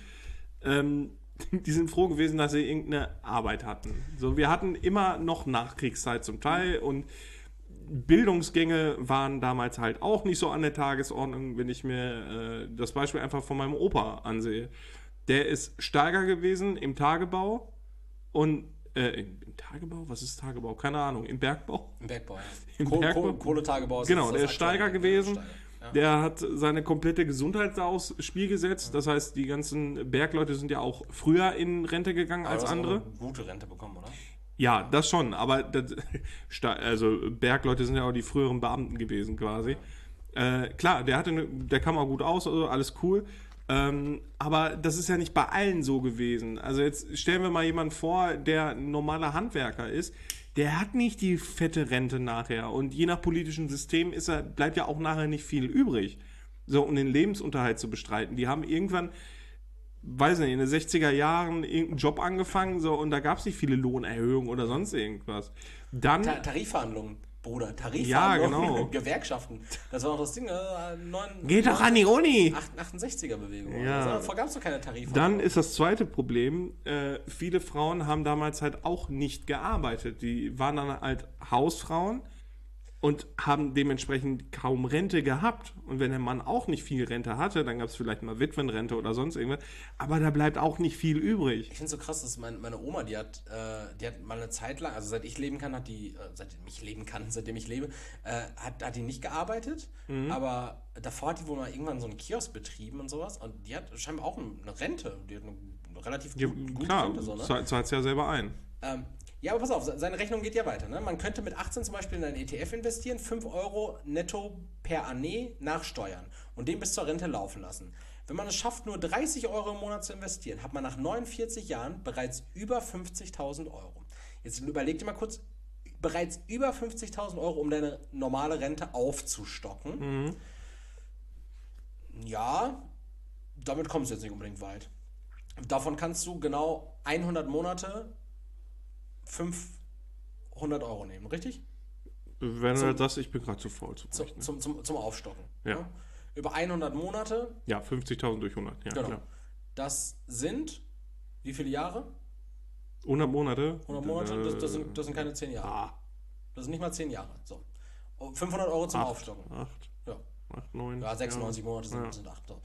Speaker 1: die sind froh gewesen, dass sie irgendeine Arbeit hatten. So, wir hatten immer noch Nachkriegszeit zum Teil und Bildungsgänge waren damals halt auch nicht so an der Tagesordnung, wenn ich mir das Beispiel einfach von meinem Opa ansehe. Der ist Steiger gewesen im Tagebau und im Tagebau? Was ist Tagebau? Keine Ahnung. Im Bergbau?
Speaker 2: Im Bergbau, ja.
Speaker 1: Bergbau?
Speaker 2: Kohletagebau ist
Speaker 1: genau, der ist Steiger gewesen.
Speaker 2: Ja.
Speaker 1: Der hat seine komplette Gesundheit aufs Spiel gesetzt. Das heißt, die ganzen Bergleute sind ja auch früher in Rente gegangen als andere.
Speaker 2: Auch eine gute Rente bekommen, oder?
Speaker 1: Ja, das schon, aber also Bergleute sind ja auch die früheren Beamten gewesen quasi. Klar, der kam auch gut aus, also alles cool. Aber das ist ja nicht bei allen so gewesen. Also jetzt stellen wir mal jemanden vor, der ein normaler Handwerker ist. Der hat nicht die fette Rente nachher. Und je nach politischem System bleibt ja auch nachher nicht viel übrig, so um den Lebensunterhalt zu bestreiten. Die haben irgendwann, weiß nicht, in den 60er Jahren irgendeinen Job angefangen, so, und da gab es nicht viele Lohnerhöhungen oder sonst irgendwas. Dann
Speaker 2: Tarifverhandlungen, Bruder, Tarifverhandlungen,
Speaker 1: ja, genau.
Speaker 2: Gewerkschaften. Das war auch das Ding,
Speaker 1: Geht doch an die Uni!
Speaker 2: 68er-Bewegung.
Speaker 1: Ja.
Speaker 2: Also, davor gab es doch keine Tarifverhandlungen.
Speaker 1: Dann ist das zweite Problem, viele Frauen haben damals halt auch nicht gearbeitet. Die waren dann halt Hausfrauen und haben dementsprechend kaum Rente gehabt. Und wenn der Mann auch nicht viel Rente hatte, dann gab es vielleicht mal Witwenrente oder sonst irgendwas. Aber da bleibt auch nicht viel übrig.
Speaker 2: Ich finde es so krass, dass meine Oma, die hat mal eine Zeit lang, also seit ich leben kann, seitdem ich lebe, hat die nicht gearbeitet. Aber davor hat die wohl mal irgendwann so einen Kiosk betrieben und sowas. Und die hat scheinbar auch eine Rente. Die hat eine relativ gute
Speaker 1: klar,
Speaker 2: Rente. So, ne?
Speaker 1: Zahlt es ja selber ein.
Speaker 2: Ja, aber pass auf, seine Rechnung geht ja weiter. Ne? Man könnte mit 18 zum Beispiel in einen ETF investieren, 5 Euro netto per Année nach Steuern und den bis zur Rente laufen lassen. Wenn man es schafft, nur 30 Euro im Monat zu investieren, hat man nach 49 Jahren bereits über 50.000 Euro. Jetzt überleg dir mal kurz, bereits über 50.000 Euro, um deine normale Rente aufzustocken. Ja, damit kommst du jetzt nicht unbedingt weit. Davon kannst du genau 100 Monate 500 Euro nehmen, richtig?
Speaker 1: Wenn du das, ich bin gerade zu faul zu rechnen.
Speaker 2: Zum Aufstocken.
Speaker 1: Ja.
Speaker 2: Ne? Über 100 Monate.
Speaker 1: Ja, 50.000 durch 100. Ja,
Speaker 2: genau.
Speaker 1: Klar.
Speaker 2: Das sind, wie viele Jahre?
Speaker 1: 100 Monate?
Speaker 2: 100 Monate, das sind keine 10 Jahre. Das sind nicht mal 10 Jahre. So. 500 Euro zum Aufstocken.
Speaker 1: 8, 9.
Speaker 2: Ja, 96 Monate sind 8. So.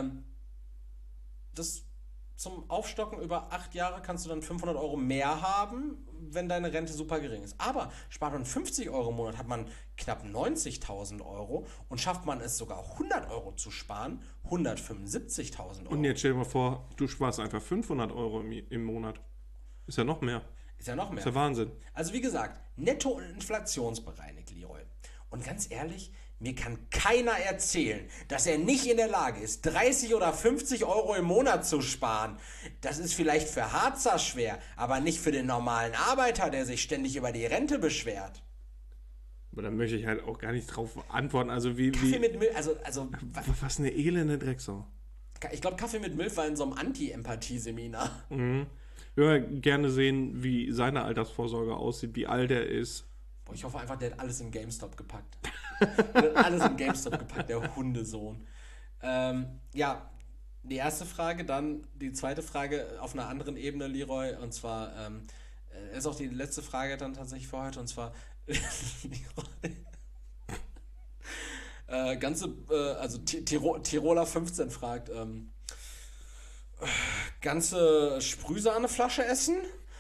Speaker 2: Das zum Aufstocken über 8 Jahre kannst du dann 500 Euro mehr haben, wenn deine Rente super gering ist. Aber spart man 50 Euro im Monat, hat man knapp 90.000 Euro und schafft man es sogar 100 Euro zu sparen, 175.000 Euro.
Speaker 1: Und jetzt stell dir mal vor, du sparst einfach 500 Euro im Monat. Ist ja noch mehr.
Speaker 2: Ist ja noch mehr.
Speaker 1: Ist ja Wahnsinn.
Speaker 2: Also wie gesagt, netto- und inflationsbereinigt, Leroy. Und ganz ehrlich, mir kann keiner erzählen, dass er nicht in der Lage ist, 30 oder 50 Euro im Monat zu sparen. Das ist vielleicht für Harzer schwer, aber nicht für den normalen Arbeiter, der sich ständig über die Rente beschwert.
Speaker 1: Aber da möchte ich halt auch gar nicht drauf antworten. Also
Speaker 2: Kaffee mit Milch,
Speaker 1: was eine elende Drecksau.
Speaker 2: Ich glaube, Kaffee mit Milch war in so einem Anti-Empathie-Seminar.
Speaker 1: Ich würde gerne sehen, wie seine Altersvorsorge aussieht, wie alt er ist.
Speaker 2: Ich hoffe einfach, der hat alles in GameStop gepackt. Der hat alles in GameStop gepackt, der Hundesohn. Ja, die erste Frage, dann die zweite Frage auf einer anderen Ebene, Leroy, und zwar ist auch die letzte Frage dann tatsächlich für heute, und zwar Tiroler 15 fragt, ganze Sprühsahneflasche essen?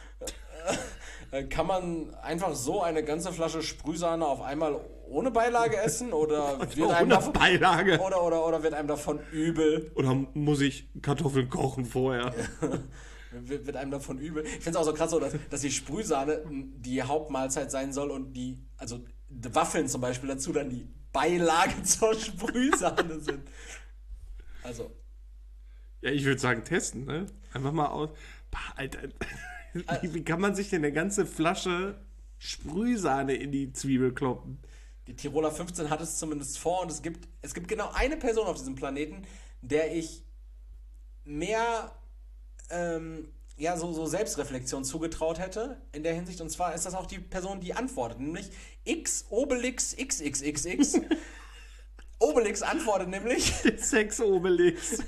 Speaker 2: Kann man einfach so eine ganze Flasche Sprühsahne auf einmal ohne Beilage essen? Oder wird einem davon,
Speaker 1: Beilage.
Speaker 2: Oder wird einem davon übel?
Speaker 1: Oder muss ich Kartoffeln kochen vorher?
Speaker 2: Wird einem davon übel? Ich finde es auch so krass, so, dass die Sprühsahne die Hauptmahlzeit sein soll und die Waffeln zum Beispiel dazu dann die Beilage zur Sprühsahne sind. Also.
Speaker 1: Ja, ich würde sagen, testen, ne? Einfach mal aus. Alter, wie kann man sich denn eine ganze Flasche Sprühsahne in die Zwiebel kloppen?
Speaker 2: Die Tiroler 15 hat es zumindest vor, und es gibt genau eine Person auf diesem Planeten, der ich mehr so Selbstreflexion zugetraut hätte in der Hinsicht, und zwar ist das auch die Person, die antwortet, nämlich X Obelix XXXX. Obelix antwortet nämlich
Speaker 1: Sex Obelix.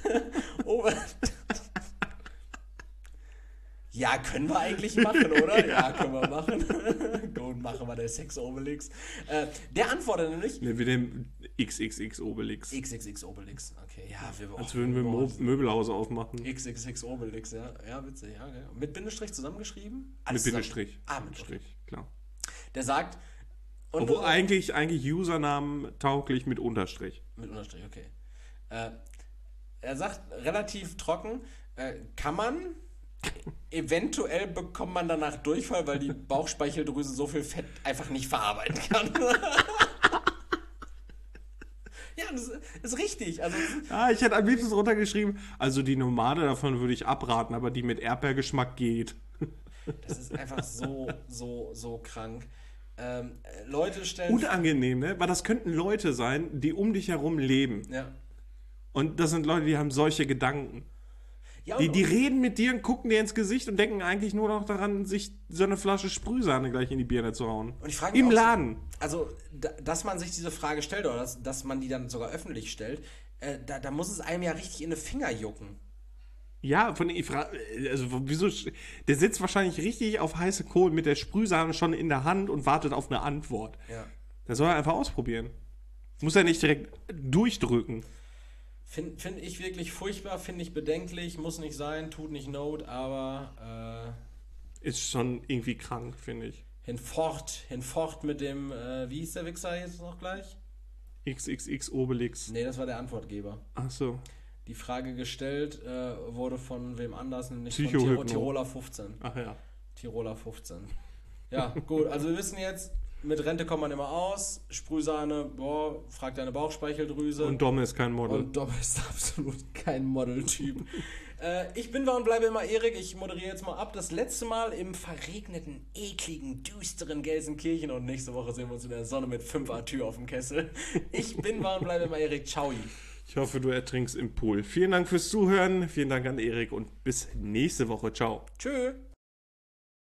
Speaker 2: Ja, können wir eigentlich machen, oder? Ja, können wir machen. Gut, machen wir, der Sex Obelix. Der antwortet nämlich...
Speaker 1: Ne, wir nehmen XXX Obelix.
Speaker 2: XXX Obelix, okay. Ja,
Speaker 1: als würden wir Möbelhaus aufmachen.
Speaker 2: XXX Obelix, ja. Ja, witzig, ja. Okay. Mit Bindestrich zusammengeschrieben?
Speaker 1: Alles mit Bindestrich.
Speaker 2: Zusammen. Mit
Speaker 1: Strich, klar.
Speaker 2: Der sagt...
Speaker 1: Obwohl eigentlich Usernamen tauglich mit Unterstrich.
Speaker 2: Mit Unterstrich, okay. Er sagt relativ trocken, kann man... Eventuell bekommt man danach Durchfall, weil die Bauchspeicheldrüse so viel Fett einfach nicht verarbeiten kann. Ja, das ist richtig. Also,
Speaker 1: ich hätte am liebsten runtergeschrieben, also die Nomade davon würde ich abraten, aber die mit Erdbeergeschmack geht.
Speaker 2: Das ist einfach so krank. Leute stellen...
Speaker 1: Unangenehm, ne? Weil das könnten Leute sein, die um dich herum leben.
Speaker 2: Ja.
Speaker 1: Und das sind Leute, die haben solche Gedanken. Ja, die reden mit dir und gucken dir ins Gesicht und denken eigentlich nur noch daran, sich so eine Flasche Sprühsahne gleich in die Birne zu hauen.
Speaker 2: Und ich frage mich
Speaker 1: im Laden.
Speaker 2: Also, dass man sich diese Frage stellt, oder dass man die dann sogar öffentlich stellt, da muss es einem ja richtig in die Finger jucken.
Speaker 1: Ja, wieso? Der sitzt wahrscheinlich richtig auf heiße Kohlen mit der Sprühsahne schon in der Hand und wartet auf eine Antwort.
Speaker 2: Ja.
Speaker 1: Das soll er einfach ausprobieren. Muss er nicht direkt durchdrücken.
Speaker 2: Finde ich wirklich furchtbar, finde ich bedenklich, muss nicht sein, tut nicht Not, aber
Speaker 1: ist schon irgendwie krank, finde ich.
Speaker 2: Hinfort mit dem, wie hieß der Wichser jetzt noch gleich?
Speaker 1: XXX Obelix.
Speaker 2: Nee, das war der Antwortgeber.
Speaker 1: Ach so.
Speaker 2: Die Frage gestellt wurde von wem anders, nämlich
Speaker 1: von
Speaker 2: Tiroler 15.
Speaker 1: Ach ja.
Speaker 2: Tiroler 15. Ja, gut, also wir wissen jetzt, mit Rente kommt man immer aus. Sprühsahne, fragt deine Bauchspeicheldrüse.
Speaker 1: Und Domme ist kein Model.
Speaker 2: Und Domme ist absolut kein Modeltyp. Ich bin und bleibe immer Erik. Ich moderiere jetzt mal ab. Das letzte Mal im verregneten, ekligen, düsteren Gelsenkirchen. Und nächste Woche sehen wir uns in der Sonne mit 5 Atür auf dem Kessel. Ich bin und bleibe immer Erik. Ciao.
Speaker 1: Ich hoffe, du ertrinkst im Pool. Vielen Dank fürs Zuhören. Vielen Dank an Erik und bis nächste Woche. Ciao.
Speaker 2: Tschö.